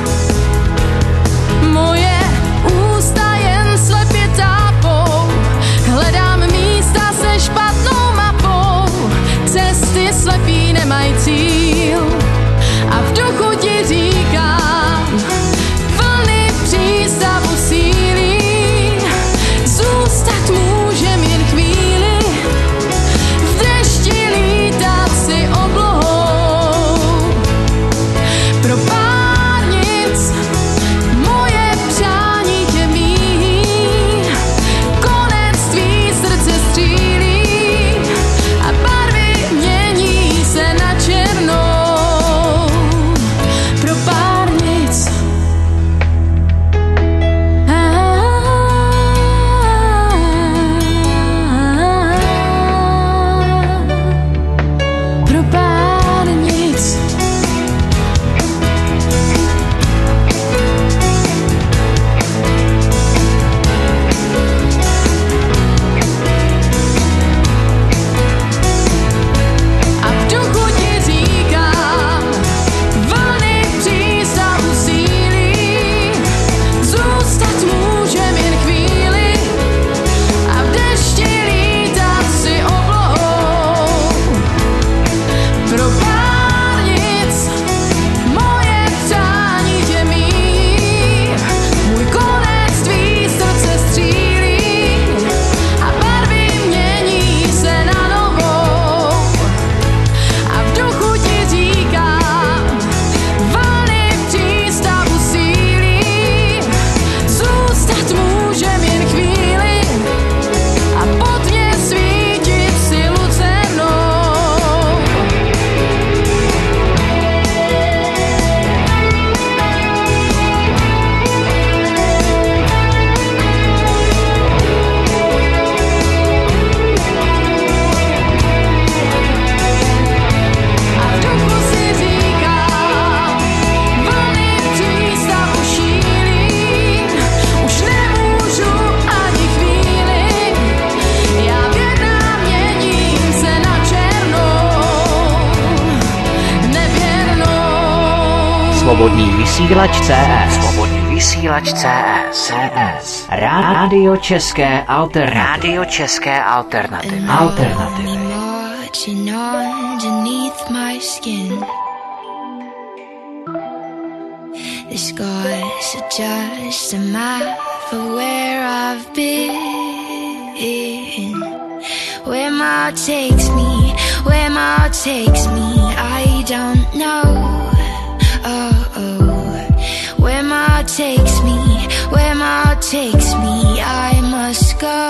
moje ústa jen slepě tápou, hledám místa se špatnou mapou, cesty slepý nemají cíl a v duchu ti říkám, vlny v přístavu sílí, zůstat můžem jen chvíli, v dešti lítat si oblohou. Pro pár nic moje přání tě míjí, konec tvý srdce střílí a barvy mění se na černou. Pro pár nic. Pro pár nic. A v duchu ti říkám, vlny v přístavu sílí, zůstat můžem jen chvíli a v dešti lítat si oblohou. Pro pár nic moje přání tě míjí, můj konec tvý srdce střílí a barvy mění se na novou. A v duchu ti říkám, vlny v přístavu sílí, zůstat můžem jen chvíli a pod mě svítit si lucernou. A v duchu si říkám, vlny v přístavu šílí, už nemůžu ani chvíli, já věrná měním se na černou, nevěrnou. Svobodný vysílač CS. Svobodný vysílač CS. Rádio České alternativy. Rádio České alternativy. Alternativy. Marching underneath my skin. The scars are just a map of where I've been. Where my heart takes me, where my heart takes me, I don't know. Where my heart takes me, where my heart takes me, I must go.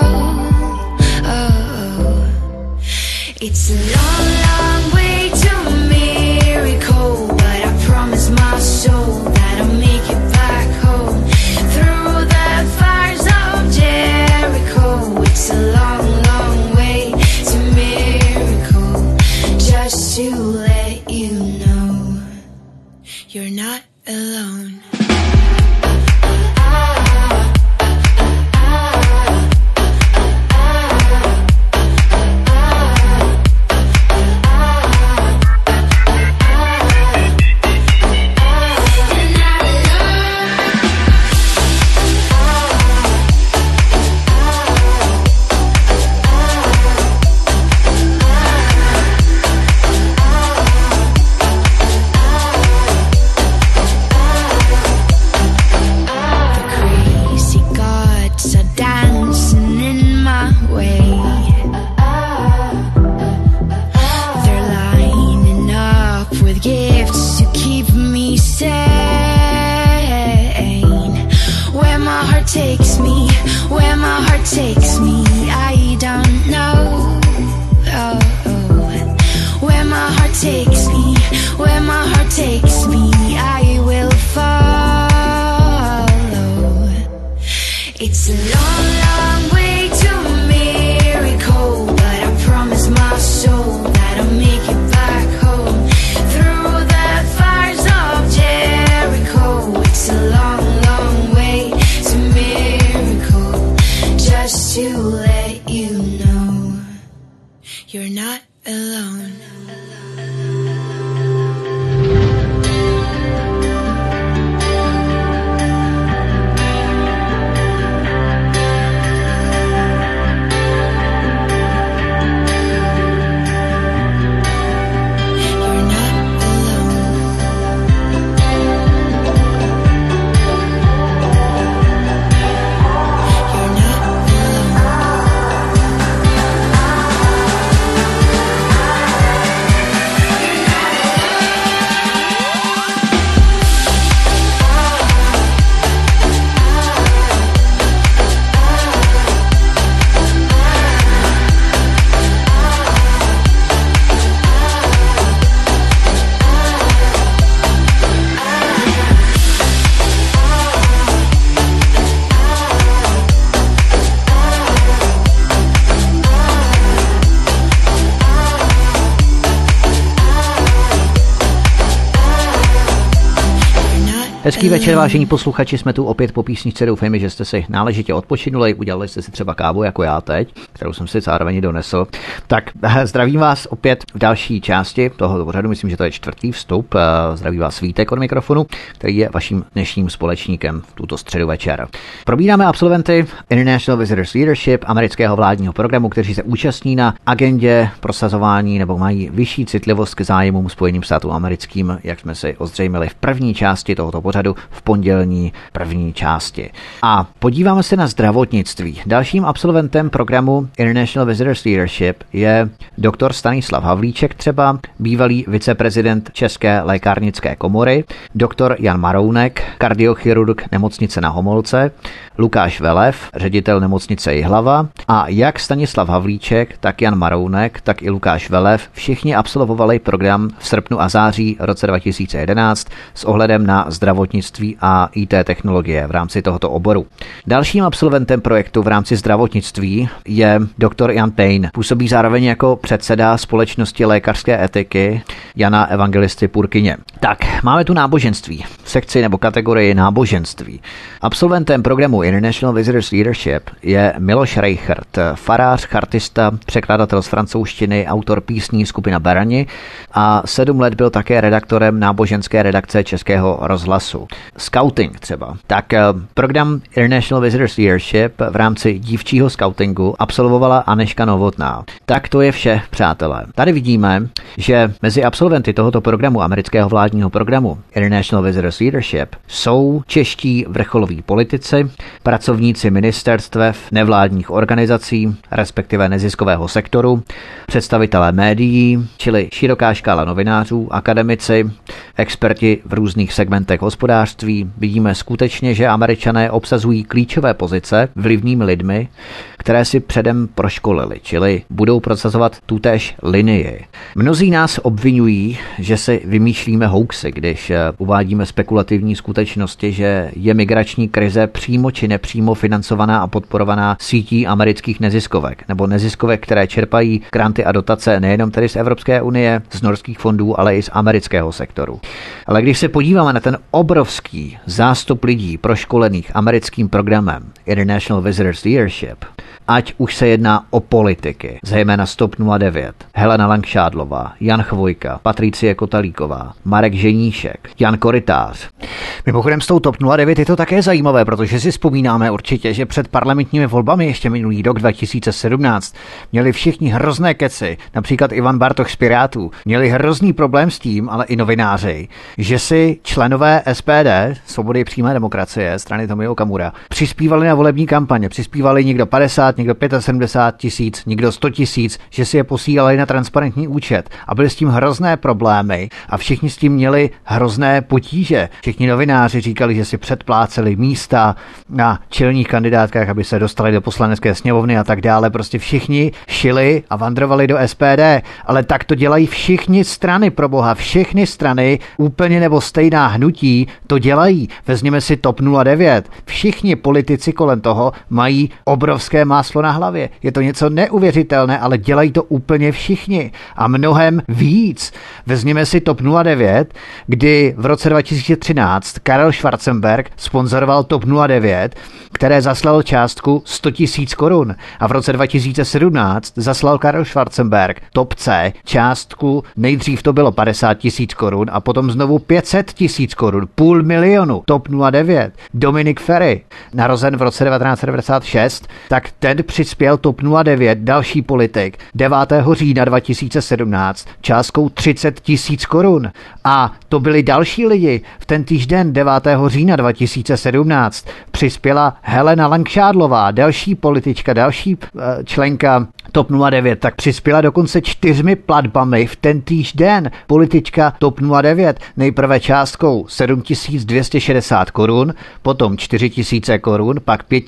It's a long, long way to a miracle, but I promise my soul that I'll make it back home. Through the fires of Jericho, it's a long, long way to miracle. Just to let you know, you're not alone. heart takes me, I don't know. Where my heart takes me, where my heart takes me, I will follow. It's a long, long way to a miracle, but I promise my soul that I'll make it back home. Through the fires of Jericho, it's a long, long way to miracle. Just to let you know, you're not alone. Hezký večer, vážení posluchači, jsme tu opět po písničce, doufejme, že jste si náležitě odpočinuli, udělali jste si třeba kávu jako já teď, kterou jsem si zároveň donesl. Tak zdravím vás opět v další části toho pořadu, myslím, že to je 4. vstup, zdraví vás Vítek od mikrofonu, který je vaším dnešním společníkem v tuto středu večer. Probíráme absolventy International Visitors Leadership, amerického vládního programu, kteří se účastní na agendě prosazování nebo mají vyšší citlivost k zájmům Spojeným státům americkým, jak jsme si ozřejmili v první části tohoto pořadu, v pondělní první části. A podíváme se na zdravotnictví. Dalším absolventem programu International Visitors Leadership je doktor Stanislav Havlíček, třeba bývalý viceprezident České lékárnické komory, doktor Jan Marounek, kardiochirurg nemocnice Na Homolce, Lukáš Velev, ředitel nemocnice Jihlava, a jak Stanislav Havlíček, tak Jan Marounek, tak i Lukáš Velev všichni absolvovali program v srpnu a září roce 2011 s ohledem na zdravotnictví a IT technologie v rámci tohoto oboru. Dalším absolventem projektu v rámci zdravotnictví je doktor Jan Payne. Působí zároveň jako předseda společnosti lékařské etiky Jana Evangelisty Purkyně. Tak, máme tu náboženství, sekci nebo kategorii náboženství. Absolventem programu International Visitors Leadership je Miloš Reichert, farář, chartista, překladatel z francouzštiny, autor písní skupina Berani a 7 let byl také redaktorem náboženské redakce Českého rozhlasu. Scouting třeba. Tak program International Visitors Leadership v rámci dívčího scoutingu absolvovala Anežka Novotná. Tak to je vše, přátelé. Tady vidíme, že mezi absolventy tohoto programu, amerického vládního programu International Visitors Leadership, jsou čeští vrcholoví politici, pracovníci ministerstev, nevládních organizací, respektive neziskového sektoru, představitelé médií, čili široká škála novinářů, akademici, experti v různých segmentech hospodářství. Vidíme skutečně, že Američané obsazují klíčové pozice vlivnými lidmi, které si předem proškolili, čili budou prosazovat tutéž linii. Mnozí nás obvinují, že si vymýšlíme hoaxy, když uvádíme spekulativní skutečnosti, že je migrační krize přímo či nepřímo financovaná a podporovaná sítí amerických neziskovek, nebo neziskovek, které čerpají granty a dotace nejenom tedy z Evropské unie, z norských fondů, ale i z amerického sektoru. Ale když se podíváme na ten obrovský zástup lidí proškolených americkým programem International Visitors Leadership, ať už se jedná o politiky, zejména Stop 09, Helena Langšádlová, Jan Chvojka, Patricie Kotalíková, Marek Ženíšek, Jan Korytář. Mimochodem s tou TOP 09 je to také zajímavé, protože si vzpomínáme určitě, že před parlamentními volbami ještě minulý rok 2017 měli všichni hrozné keci, například Ivan Bartoš z Pirátů, měli hrozný problém s tím, ale i novináři, že si členové SPD, Svobody přímé demokracie, strany Tomia Okamura, přispívali na volební kampaně, přispívali někdo 50, někdo 75 tisíc, někdo 100 tisíc, že si je posílali na transparentní účet a byly s tím hrozné problémy a všichni s tím měli hrozné potíže. Všichni všichni novináři říkali, že si předpláceli místa na čelních kandidátkách, aby se dostali do poslanecké sněmovny a tak dále. Prostě všichni šili a vandrovali do SPD, ale tak to dělají všichni strany, proboha, všechny strany, úplně nebo stejná hnutí to dělají. Vezměme si TOP 09. Všichni politici kolem toho mají obrovské máslo na hlavě. Je to něco neuvěřitelné, ale dělají to úplně všichni a mnohem víc. Vezměme si TOP 09, kdy v roce 2013 Karel Schwarzenberg sponzoroval TOP 09, které zaslal částku 100 000 korun. A v roce 2017 zaslal Karel Schwarzenberg topce částku, nejdřív to bylo 50 000 korun a potom znovu 500 000 korun, 500 000 TOP 09. Dominik Ferry, narozen v roce 1996, tak ten přispěl TOP 09, další politik, 9. října 2017 částkou 30 000 korun. A to byli další lidi. V ten týžden 9. října 2017 přispěla Helena Langšádlová, další politička, další členka TOP 09, tak přispěla dokonce 4 platbami v ten týžden. Politička TOP 09 nejprve částkou 7 260 korun, potom 4 000 korun, pak 5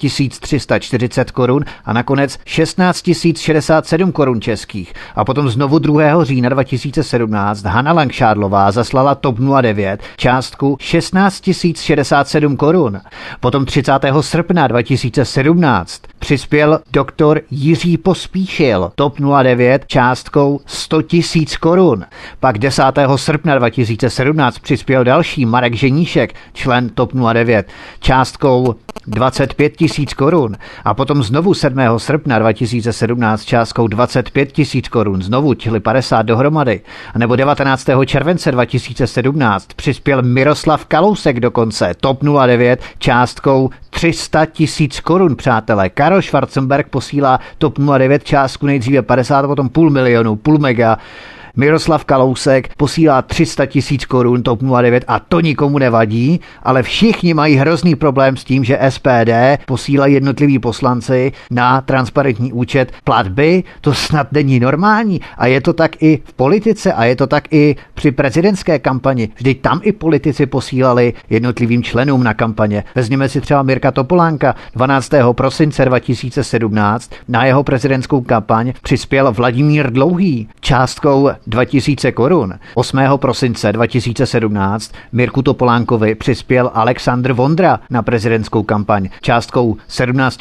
340 korun a nakonec 16 067 korun českých. A potom znovu 2. října 2017 Hana Langšádlová zaslala TOP 09 částku 16 067 korun. Potom 30. srpna 2017 přispěl doktor Jiří Pospíšil TOP 09 částkou 100 000 korun. Pak 10. srpna 2017 přispěl další Marek Ženíšek, člen TOP 09, částkou 25 000 korun. A potom znovu 7. srpna 2017 částkou 25 000 korun. Znovu, čili 50 dohromady. A nebo 19. července 2017 přispěl Miroslav Kalousek dokonce TOP 09 částkou 300 000 korun, přátelé. Karel Schwarzenberg posílá TOP 09 částku nejdříve 50, a potom 500 000, půl mega. Miroslav Kalousek posílá 300 000 korun TOP 09 a to nikomu nevadí, ale všichni mají hrozný problém s tím, že SPD posílají jednotliví poslanci na transparentní účet platby. To snad není normální a je to tak i v politice a je to tak i při prezidentské kampani. Vždyť tam i politici posílali jednotlivým členům na kampaně. Vezměme si třeba Mirka Topolánka. 12. prosince 2017 na jeho prezidentskou kampaň přispěl Vladimír Dlouhý částkou 2000 korun. 8. prosince 2017 Mirku Topolánkovi přispěl Alexandr Vondra na prezidentskou kampaň částkou 17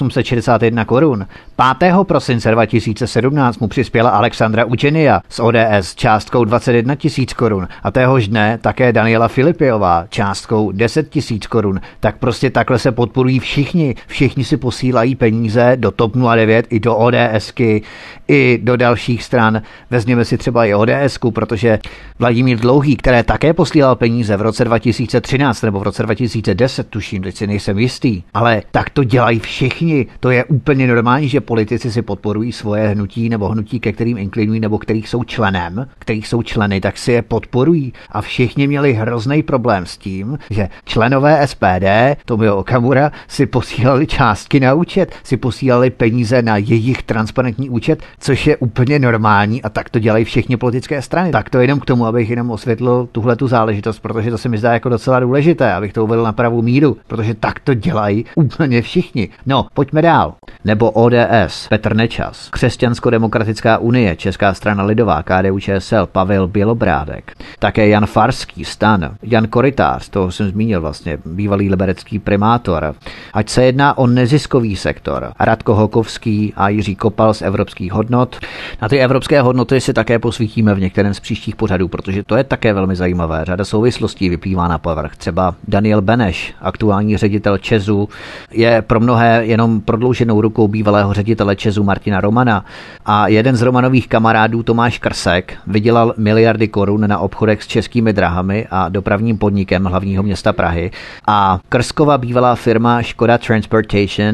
861 korun. 5. prosince 2017 mu přispěla Alexandra Učenia z ODS částkou 21 000 korun a téhož dne také Daniela Filipiová částkou 10 000 korun. Tak prostě takhle se podporují všichni. Všichni si posílají peníze do TOP 09 i do ODSky, i do dalších stran. Vezměme si třeba i ODSku, protože Vladimír Dlouhý, které také posílal peníze v roce 2013 nebo v roce 2010, tuším, teď si nejsem jistý, ale tak to dělají všichni. To je úplně normální, že politici si podporují svoje hnutí nebo hnutí, ke kterým inklinují nebo kterých jsou členy, tak si je podporují. A všichni měli hrozný problém s tím, že členové SPD, Tomio Okamura, si posílali částky na účet, si posílali peníze na jejich transparentní účet, což je úplně normální a tak to dělají všichni politické strany. Tak to jenom k tomu, abych jenom osvětlil tuhletu záležitost, protože to se mi zdá jako docela důležité, abych to uvedl na pravou míru, protože tak to dělají úplně všichni. No, pojďme dál. Nebo ODS, Petr Nečas, Křesťansko-demokratická unie, Česká strana lidová, KDU-ČSL, Pavel Bělobrádek, také Jan Farský, STAN, Jan Korytář, toho jsem zmínil vlastně, bývalý liberecký primátor, ať se jedná o neziskový sektor, Radko Hokovský a Jiří Kopal z Evropských hodnot. Na ty evropské hodnoty si také posvítíme v některém z příštích pořadů, protože to je také velmi zajímavé. Řada souvislostí vyplývá na povrch. Třeba Daniel Beneš, aktuální ředitel ČEZu, je pro mnohé jenom prodlouženou rukou bývalého ředitele ČEZu Martina Romana a jeden z Romanových kamarádů Tomáš Krsek vydělal miliardy korun na obchodech s Českými drahami a dopravním podnikem hlavního města Prahy a Krskova bývalá firma Škoda Transportation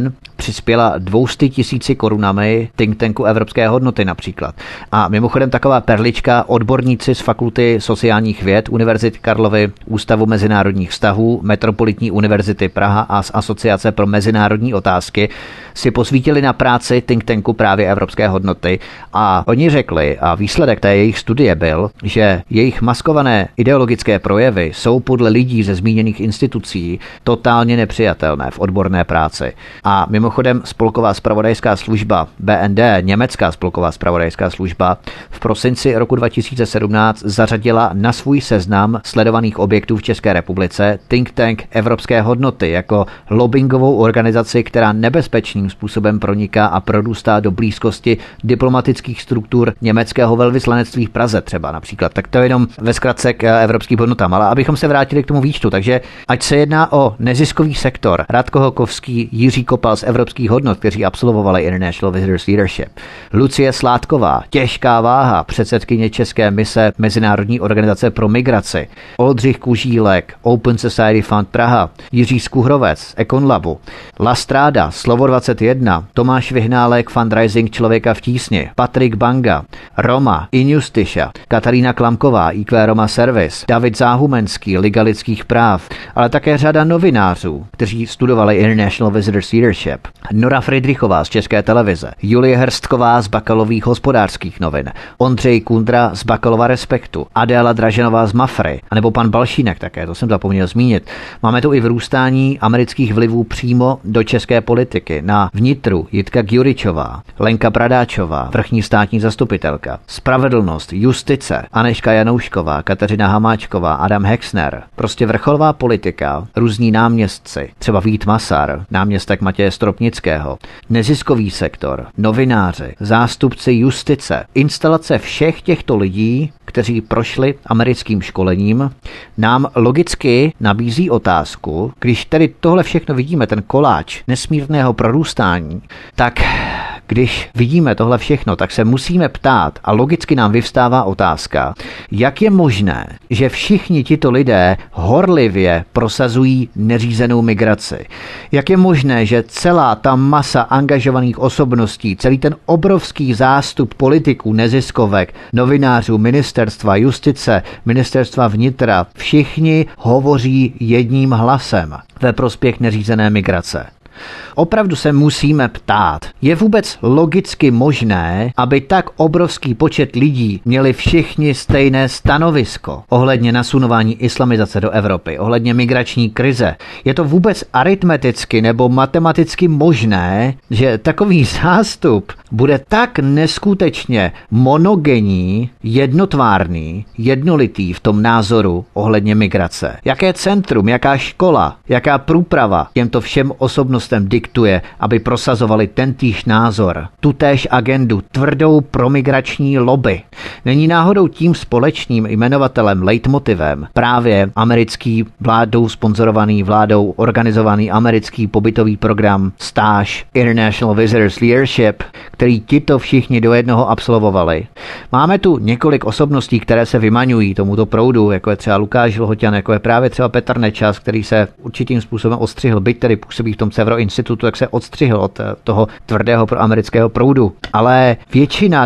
přispěla 200 000 korunami think tanku Evropské hodnoty například. A mimochodem taková perlička, odborníci z Fakulty sociálních věd Univerzity Karlovy, Ústavu mezinárodních vztahů, Metropolitní univerzity Praha a z Asociace pro mezinárodní otázky si posvítili na práci think tanku právě Evropské hodnoty a oni řekli, a výsledek té jejich studie byl, že jejich maskované ideologické projevy jsou podle lidí ze zmíněných institucí totálně nepřijatelné v odborné práci. A mimochodem spolková zpravodajská služba BND, německá spolková zpravodajská služba, v prosinci roku 2017 zařadila na svůj seznam sledovaných objektů v České republice think tank Evropské hodnoty jako lobbingovou organizaci, která nebezpečným způsobem proniká a prodůstá do blízkosti diplomatických struktur německého velvyslanectví v Praze třeba například. Tak to je jenom ve zkratce k evropským hodnotám. Ale abychom se vrátili k tomu výčtu, takže ať se jedná o neziskový sektor, Radko Hokovský, Jiří Kopal z Evropských hodnot, kteří absolvovali International Visitors Leadership, Lucie Sládková, těžká váha, předsedkyně České mise Mezinárodní organizace pro migraci, Oldřich Kužílek, Open Society Fund Praha, Jiří Skuhrovec, Econlabu, Lastráda, Slovo 21, Tomáš Vyhnálek, Fundraising Člověka v tísni, Patrik Banga, Roma, Injusticia, Katarína Klamková, IQ Roma Service, David Záhumenský, Liga lidských práv, ale také řada novinářů, kteří studovali International Visitors Leadership, Nora Friedrichová z České televize, Julie Hrstková z Bakalových hospodářských novin, Ondřej Kundra z Bakalova Respektu, Adéla Draženová z Mafry, anebo pan Balšínek také, to jsem zapomněl zmínit. Máme tu i vrůstání amerických vlivů přímo do české politiky. Na vnitru Jitka Gjuričová, Lenka Bradáčová, vrchní státní zastupitelka, Spravedlnost, Justice, Aneška Janoušková, Kateřina Hamáčková, Adam Hexner. Prostě vrcholová politika, různí náměstci, třeba Vít Masar, náměstek Matěje Stropnického, neziskový sektor, novináři, zástupci justice, instalace všech těchto lidí, kteří prošli americkým školením, nám logicky nabízí otázku, když tedy tohle všechno vidíme, ten koláč nesmírného prorůstání, tak když vidíme tohle všechno, tak se musíme ptát a logicky nám vyvstává otázka, jak je možné, že všichni tito lidé horlivě prosazují neřízenou migraci. Jak je možné, že celá ta masa angažovaných osobností, celý ten obrovský zástup politiků, neziskovek, novinářů, ministerstva justice, ministerstva vnitra, všichni hovoří jedním hlasem ve prospěch neřízené migrace. Opravdu se musíme ptát, je vůbec logicky možné, aby tak obrovský počet lidí měli všichni stejné stanovisko ohledně nasunování islamizace do Evropy, ohledně migrační krize? Je to vůbec aritmeticky nebo matematicky možné, že takový zástup bude tak neskutečně monogenní, jednotvárný, jednolitý v tom názoru ohledně migrace? Jaké centrum, jaká škola, jaká průprava těmto všem osobnostem diktuje, aby prosazovali tentýž názor, tutéž agendu, tvrdou promigrační lobby? Není náhodou tím společným jmenovatelem, leitmotivem právě americký vládou sponzorovaný, vládou organizovaný americký pobytový program stáž International Visitors Leadership, který tito všichni do jednoho absolvovali? Máme tu několik osobností, které se vymaňují tomuto proudu, jako je třeba Lukáš Lhoťan, jako je právě třeba Petr Nečas, který se určitým způsobem odstřihl, byť tedy působí v tom Severo institutu, jak se odstřihl od toho tvrdého proamerického proudu. Ale většina,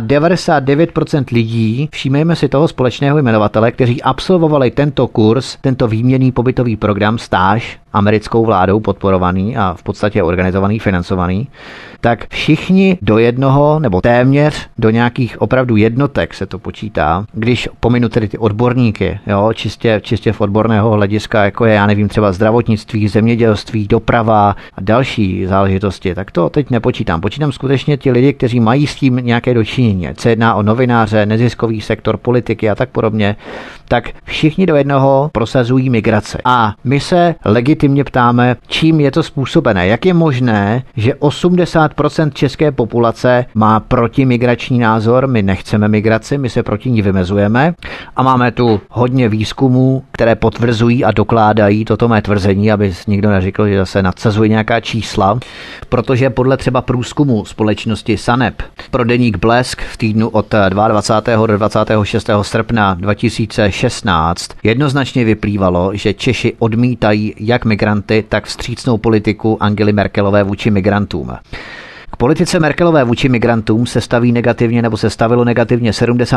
99% lidí, všímejme si toho společného jmenovatele, kteří absolvovali tento kurz, tento výměnný pobytový program stáž, americkou vládou podporovaný a v podstatě organizovaný, financovaný, tak všichni do jednoho, nebo téměř do nějakých opravdu jednotek se to počítá, když pominu tedy ty odborníky, jo, čistě v odborného hlediska, jako je, já nevím, třeba zdravotnictví, zemědělství, doprava a další záležitosti, tak to teď nepočítám. Počítám skutečně ti lidi, kteří mají s tím nějaké dočinění. Se jedná o novináře, neziskový sektor, politiky a tak podobně, tak všichni do jednoho prosazují migrace. A my se legitimně ptáme, čím je to způsobené. Jak je možné, že 80% české populace má protimigrační názor, my nechceme migraci, my se proti ní vymezujeme a máme tu hodně výzkumů, které potvrzují a dokládají toto mé tvrzení, aby nikdo neřekl, že zase nadsazuji nějaká čísla, protože podle třeba průzkumu společnosti SANEP pro deník Blesk v týdnu od 22. do 26. srpna 2016 jednoznačně vyplývalo, že Češi odmítají jak migranty, tak vstřícnou politiku Angely Merkelové vůči migrantům. K politice Merkelové vůči migrantům se staví negativně nebo se stavilo negativně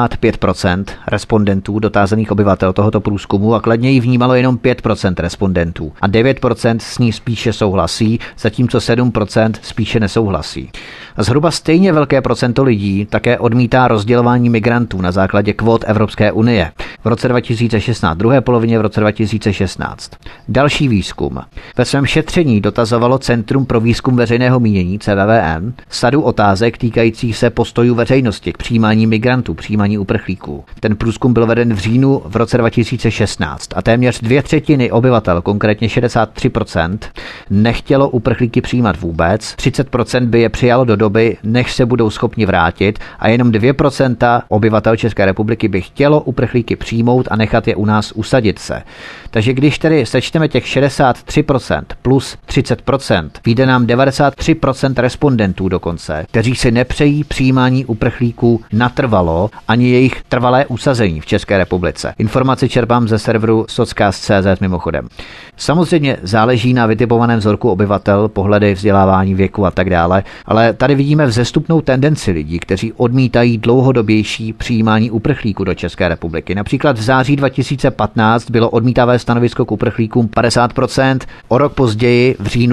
75% respondentů dotázaných obyvatel tohoto průzkumu a kladně ji vnímalo jenom 5% respondentů a 9% s ní spíše souhlasí, zatímco 7% spíše nesouhlasí. A zhruba stejně velké procento lidí také odmítá rozdělování migrantů na základě kvót Evropské unie v roce 2016, druhé polovině v roce 2016. Další výzkum. Ve svém šetření dotazovalo Centrum pro výzkum veřejného mínění CVVM sadu otázek týkajících se postojů veřejnosti k přijímání migrantů, přijímání uprchlíků. Ten průzkum byl veden v říjnu v roce 2016 a téměř 2/3 obyvatel, konkrétně 63%, nechtělo uprchlíky přijímat vůbec, 30% by je přijalo do doby, než se budou schopni vrátit a jenom 2% obyvatel České republiky by chtělo uprchlíky přijmout a nechat je u nás usadit se. Takže když tedy sečteme těch 63% plus 30%, vyjde nám 93% respondentů dokonce, kteří si nepřejí přijímání uprchlíků natrvalo ani jejich trvalé usazení v České republice. Informaci čerpám ze serveru Sockcast.cz mimochodem. Samozřejmě záleží na vytipovaném vzorku obyvatel, pohledy, vzdělávání, věku a tak dále, ale tady vidíme vzestupnou tendenci lidí, kteří odmítají dlouhodobější přijímání uprchlíků do České republiky. Například v září 2015 bylo odmítavé stanovisko k uprchlíkům 50%, o rok později v říjnu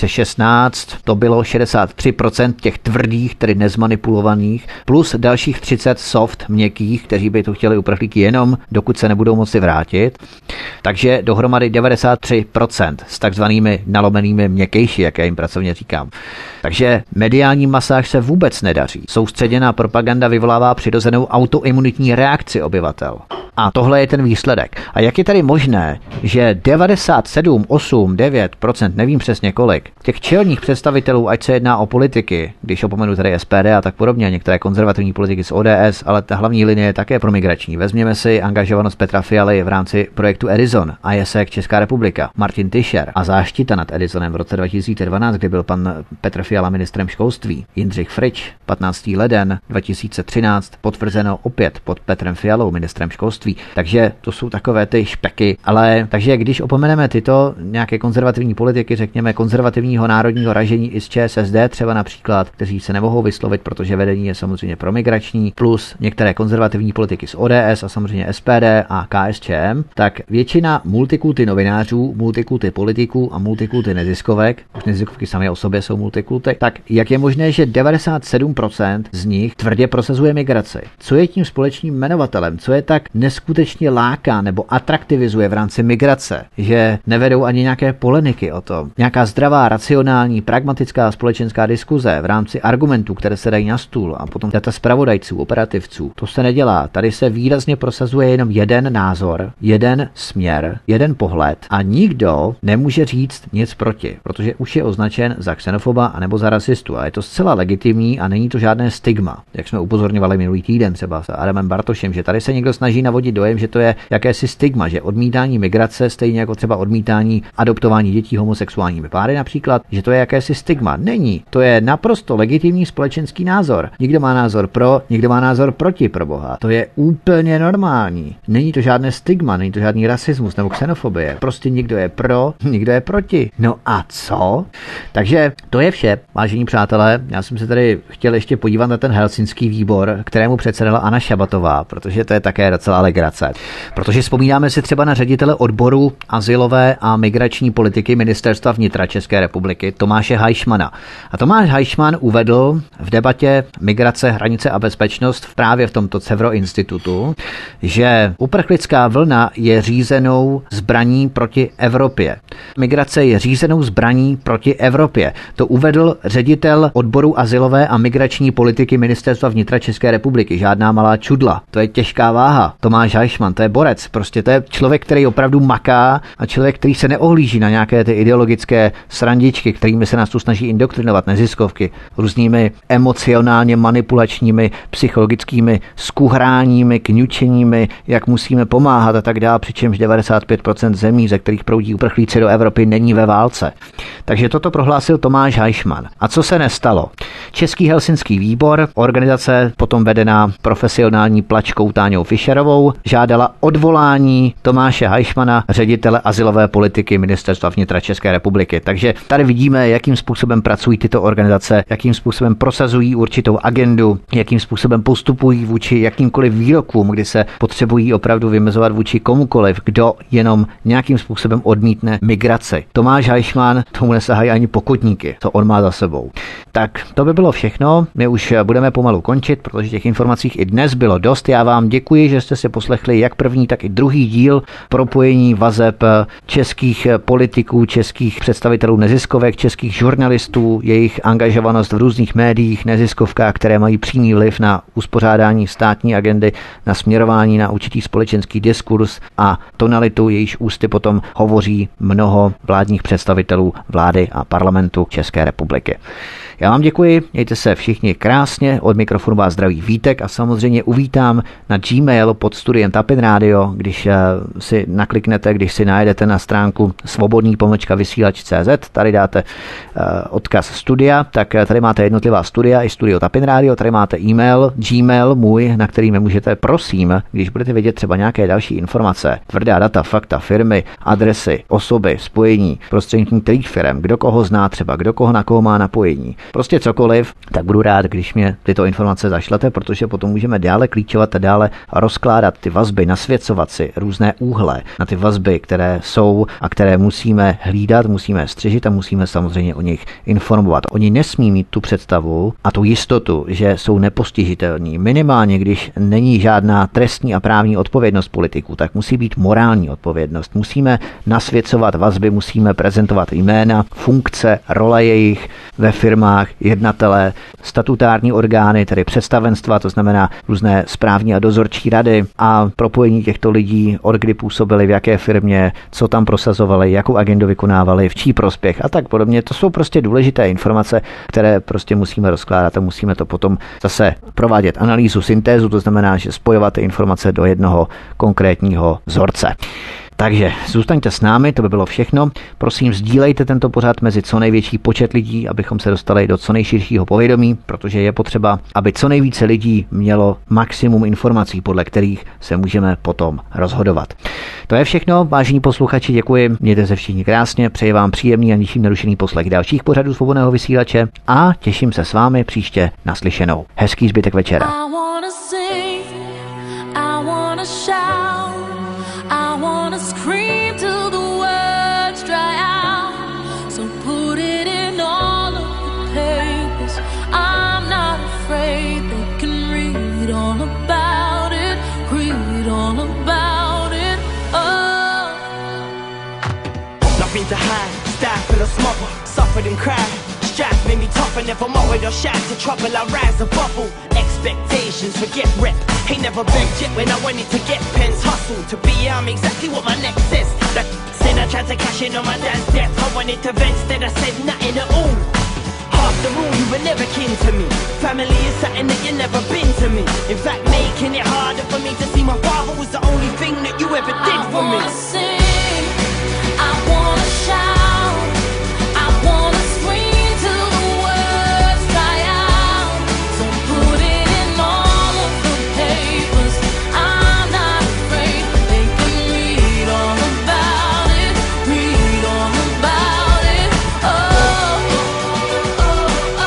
2016 to bylo 63% těch tvrdých, tedy nezmanipulovaných, plus dalších 30 soft, měkkých, kteří by to chtěli uprchlíky jenom, dokud se nebudou moci vrátit. Takže dohromady 93% s takzvanými nalomenými měkkejší, jak já jim pracovně říkám. Takže mediální masáž se vůbec nedaří. Soustředěná propaganda vyvolává přirozenou autoimunitní reakci obyvatel. A tohle je ten výsledek. A jak je tady možné, že 97, 8, 9%, nevím přesně kolik, těch čelních představitelů, ať se jedná o politiky, když opomenu tady SPD a tak podobně, některé konzervativní politiky z ODS, ale ta hlavní linie je také promigrační. Vezměme si angažovanost Petra Fialy v rámci projektu Edison, ISEC Česká republika, Martin Tischer a záštita nad Edisonem v roce 2012, kdy byl pan Petr Fiala ministrem školství, Jindřich Frič, 15. leden 2013, potvrzeno opět pod Petrem Fialou ministrem školství. Takže to jsou takové ty špeky, ale takže když opomeneme tyto nějaké konzervativní politiky, řekněme konzervativního národního ražení i z ČSSD třeba například, kteří se nemohou vyslovit, protože vedení je samozřejmě promigrační, plus některé konzervativní politiky z ODS a samozřejmě SPD a KSČM, tak většina multikulty novinářů, multikulty politiků a multikulty neziskovek, už neziskovky sami o sobě jsou multikulty, tak jak je možné, že 97% z nich tvrdě prosazuje migraci? Co je tím společným jmenovatelem? Co je tak neskutečně láká nebo atraktivizuje v rámci migrace, že nevedou ani nějaké polemiky o tom? Nějaká zdravá, racionální, pragmatická společenská diskuze v rámci argumentů, které se dají na stůl a potom data zpravodajců, operativců. To se nedělá. Tady se výrazně prosazuje jenom jeden názor, jeden směr, jeden pohled a nikdo nemůže říct nic proti, protože už je označen za xenofoba anebo za rasistu a je to zcela legitimní a není to žádné stigma. Jak jsme upozorňovali minulý týden třeba s Adamem Bartošem, že tady se někdo snaží navodit dojem, že to je jakési stigma, že odmítání migrace, stejně jako třeba odmítání adoptování dětí homosexuálními páry například, že to je jakési stigma. Není. To je naprosto legitimní společenský názor. Někdo má názor pro, někdo má názor proti, pro boha. To je úplně normální. Není to žádné stigma, není to žádný rasismus nebo xenofobie. Prostě někdo je pro, někdo je proti. No a co? Takže to je vše, vážení přátelé. Já jsem se tady chtěl ještě podívat na ten helsinský výbor, kterému předsedala Anna Šabatová, protože to je také docela legrace. Protože vzpomínáme si třeba na ředitele odboru azylové a migrační politiky Ministerstva vnitra České republiky Tomáše Hajšmana. A Tomáš Hajšman uvedl v debatě Migrace, hranice a bezpečnost právě v tomto CEVRO institutu, že uprchlická vlna je řízenou zbraní proti Evropě. Migrace je řízenou zbraní proti Evropě. To uvedl ředitel odboru azylové a migrační politiky Ministerstva vnitra České republiky. Žádná malá čudla. To je těžká váha. Tomáš Hajšman, to je borec. Prostě to je člověk, který opravdu maká a člověk, který se neohlíží na nějaké ty ideologické srandičky, kterými se nás tu snaží indoktrinovat neziskovky neziskovky různými emocionálně manipulačními, psychologickými skuhráními, kňučeními, jak musíme pomáhat a tak dále, přičemž 95% zemí, ze kterých proudí uprchlíci do Evropy, není ve válce. Takže toto prohlásil Tomáš Haišman. A co se nestalo? Český helsinský výbor, organizace potom vedená profesionální plačkou Táňou Fischerovou, žádala odvolání Tomáše Haišmana, ředitele azylové politiky Ministerstva vnitra České republiky. Takže tady vidíme, jakým způsobem pracují tyto organizace, jakým způsobem prosazují určitou agendu, jakým způsobem postupují vůči jakýmkoliv výrokům, kdy se potřebují opravdu vymezovat vůči komukoliv, kdo jenom nějakým způsobem odmítne migraci. Tomáš Haišman, tomu nesahají ani pokotníky, co on má za sebou. Tak to by bylo všechno. My už budeme pomalu končit, protože těch informací i dnes bylo dost. Já vám děkuji, že jste si poslechli jak první, tak i druhý díl propojení vazeb českých politiků, českých představitelů neziskovek, českých žurnalistů, jejich angažovanost v různých médiích, neziskovkách, které mají přímý vliv na uspořádání státní agendy, na směrování na určitý společenský diskurs a tonalitu, jejíž ústy potom hovoří mnoho vládních představitelů vlády a parlamentu České republiky. Já vám děkuji, mějte se všichni krásně, od mikrofonu vás zdraví Vítek a samozřejmě uvítám na Gmail pod studiem Tapin Radio, když si nakliknete, když si najdete na stránku svobodný-vysílač.cz, tady dáte odkaz studia, tak tady máte jednotlivá studia i studio Tapin Radio, tady máte e-mail, Gmail můj, na který mi můžete, prosím, když budete vědět třeba nějaké další informace, tvrdá data, fakta, firmy, adresy, osoby, spojení, prostřednictvím kterých firem, kdo koho zná třeba, kdo koho na koho má napojení, prostě cokoliv, tak budu rád, když mě tyto informace zašlete, protože potom můžeme dále klíčovat a dále rozkládat ty vazby, nasvěcovat si různé úhle na ty vazby, které jsou a které musíme hlídat, musíme střežit a musíme samozřejmě o nich informovat. Oni nesmí mít tu představu a tu jistotu, že jsou nepostižitelní. Minimálně, když není žádná trestní a právní odpovědnost politiků, tak musí být morální odpovědnost. Musíme nasvěcovat vazby, musíme prezentovat jména, funkce, role jejich ve firmách, jednatelé, statutární orgány, tedy představenstva, to znamená různé správní a dozorčí rady a propojení těchto lidí, od kdy působili, v jaké firmě, co tam prosazovali, jakou agendu vykonávali, v čí prospěch a tak podobně. To jsou prostě důležité informace, které prostě musíme rozkládat a musíme to potom zase provádět analýzu, syntézu, to znamená, že spojovat ty informace do jednoho konkrétního vzorce. Takže zůstaňte s námi, to by bylo všechno. Prosím, sdílejte tento pořad mezi co největší počet lidí, abychom se dostali do co nejširšího povědomí, protože je potřeba, aby co nejvíce lidí mělo maximum informací, podle kterých se můžeme potom rozhodovat. To je všechno, vážení posluchači, děkuji, mějte se všichni krásně, přeji vám příjemný a ničím nerušený poslech dalších pořadů Svobodného vysílače a těším se s vámi příště naslyšenou. Hezký zbytek večera. Scream till the words dry out. So put it in all of the papers. I'm not afraid they can read all about it. Read all about it. Oh. Nothing to hide, stifle or smother, suffered and cried. Strife made me tougher, never mothered or shy to trouble. I rise above all expectations, forget rep. Ain't never begged yet when I wanted to get pens. Hustle to be I'm exactly what my neck says. That said I tried to cash in on my dad's death. I wanted to vent, instead I said nothing at all. After all, you were never kin to me. Family is something that you never been to me. In fact, making it harder for me to see my father was the only thing that you ever did for me. I wanna sing, I wanna shout, I wanna scream till the words dry out. So put it in all of the papers. I'm not afraid they can read all about it. Read all about it. Oh, oh, oh,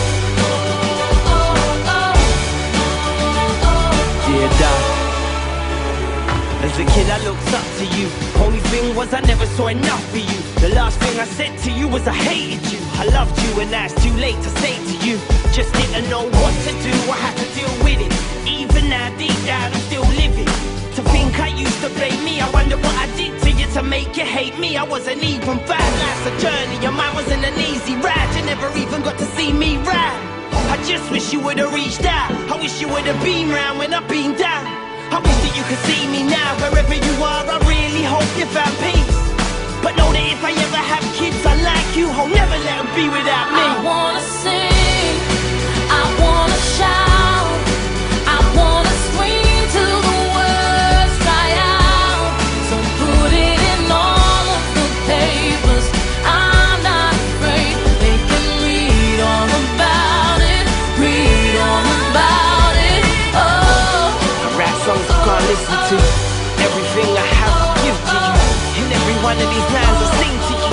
oh, oh, oh. Dear Dad, as a kid I looked up to you. Only thing was I never saw enough for you. The last thing I said to you was I hated you. I loved you and now it's too late to say to you. Just didn't know what to do, I had to deal with it. Even now deep down I'm still living. To think I used to blame me, I wonder what I did to you to make you hate me. I wasn't even bad, life's a journey and mine wasn't an easy ride. You never even got to see me ride. I just wish you would've reached out. I wish you would've been round when I've been down. I wish that you could see me now. Wherever you are, I really hope you found peace. But know that if I ever have kids, I like you, I'll never let them be. be without me. I wanna sing, I wanna shout, I wanna scream till the words dry out. So put it in all of the papers. I'm not afraid. They can read all about it, read all about it. Oh, I rap songs I can't listen to. Everything I have I give to you. And every one of these lines I sing to you.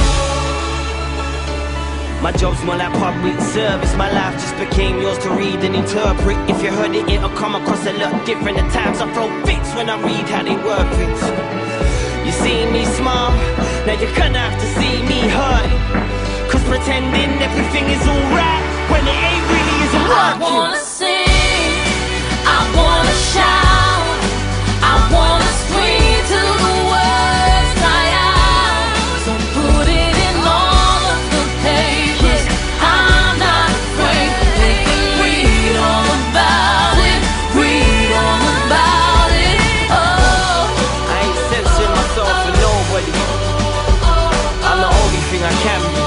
My job's more like public service. My life just became yours to read and interpret. If you heard it, it'll come across a lot different. At times I throw fits when I read how they work it. You see me smile, now you're gonna have to see me hurt. Cause pretending everything is alright when it ain't really isn't I working. wanna sing, I wanna shout, I wanna scream till the words dry out. So put it in all of the papers. I'm not afraid. They can read all about it, read all about it. Oh, I ain't censoring myself for nobody. I'm the only thing I can be.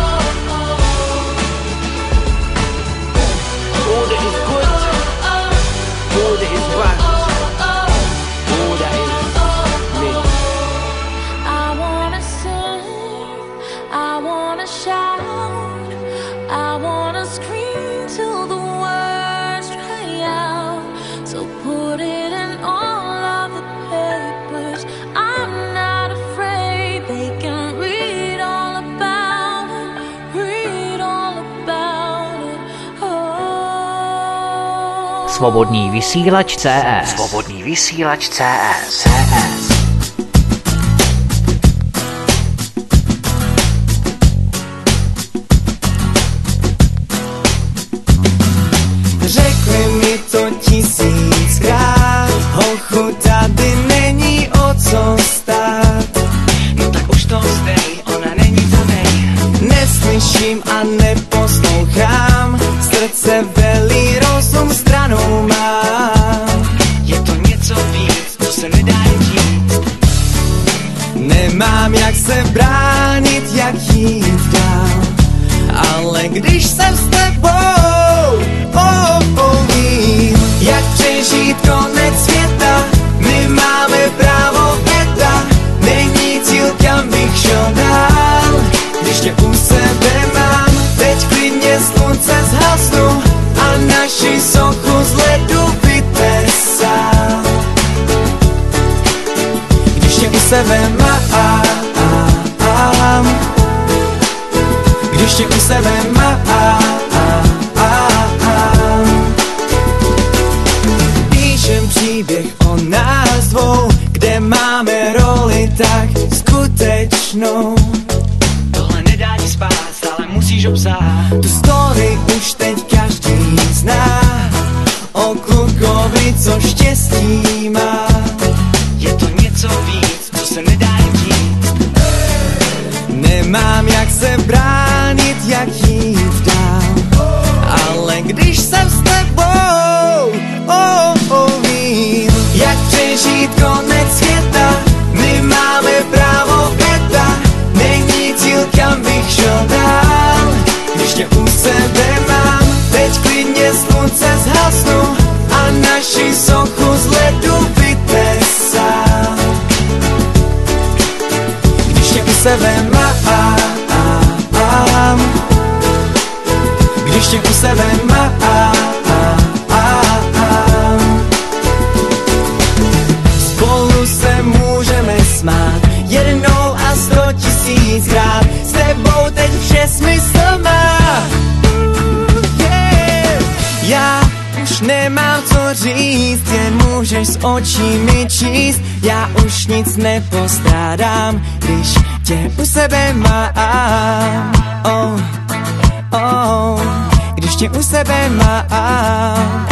All that is good, all that is bad, all that is me. I wanna sing, I wanna shout, I wanna scream till the words dry out. So put it in all of the papers. I'm not afraid. They can read all about it, read all about it. Oh. Svobodný vysílač CS. Svobodný vysílač CS. Řekli mi to 1000krát, hochu, tady není o co stát. No tak už to zdej, ona není to nej. Neslyším a neposlouchám, srdce velí, rozum stranou mám. Je to něco víc, co se nedá jen říct. Nemám jak se bránit, jak jít dál, ale když jsem s tebou, vím, jak přežít konec světa. My máme právo věta, není cíl, kam bych šel dál. Když tě u sebe mám, teď klidně slunce zhasnu a naši sochu z ledu vytesám. Když tě u sebe mám, když tě u sebe mám, píšem příběh o nás dvou, kde máme roli tak skutečnou. Tohle nedá ni spát, stále musíš obsát. Tu story už teď každý zná, o klukovi, co štěstí má. Je to něco víc, co se nedá jen říct. Nemám jak se bránit, jak jít dál, ale když jsem s tebou, vím, jak přežít konec světa. My máme právo věta, není cíl, kam bych šel dál. Když tě u sebe mám, teď klidně slunce zhasnu a naši sochu z ledu vytesám. Když tě u sebe mám, když tě u sebe mám, spolu se můžeme smát jednou a 100 000krát. S tebou teď vše smysl má. Já už nemám co říct, jen můžeš s očími číst. Já už nic nepostrádám, když tě u sebe mám. Když tě u sebe mám.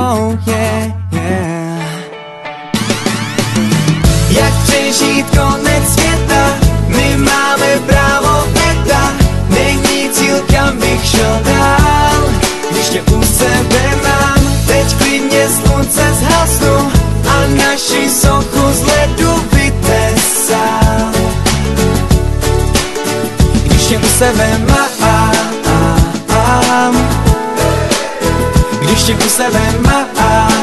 Jak přežít konec světa, my máme právo věta, není cíl, kam bych šel dál. Když tě u sebe mám, teď klidně slunce zhasnu a naši sochu z ledu vytesám. Když tě u sebe mám, sebe máš.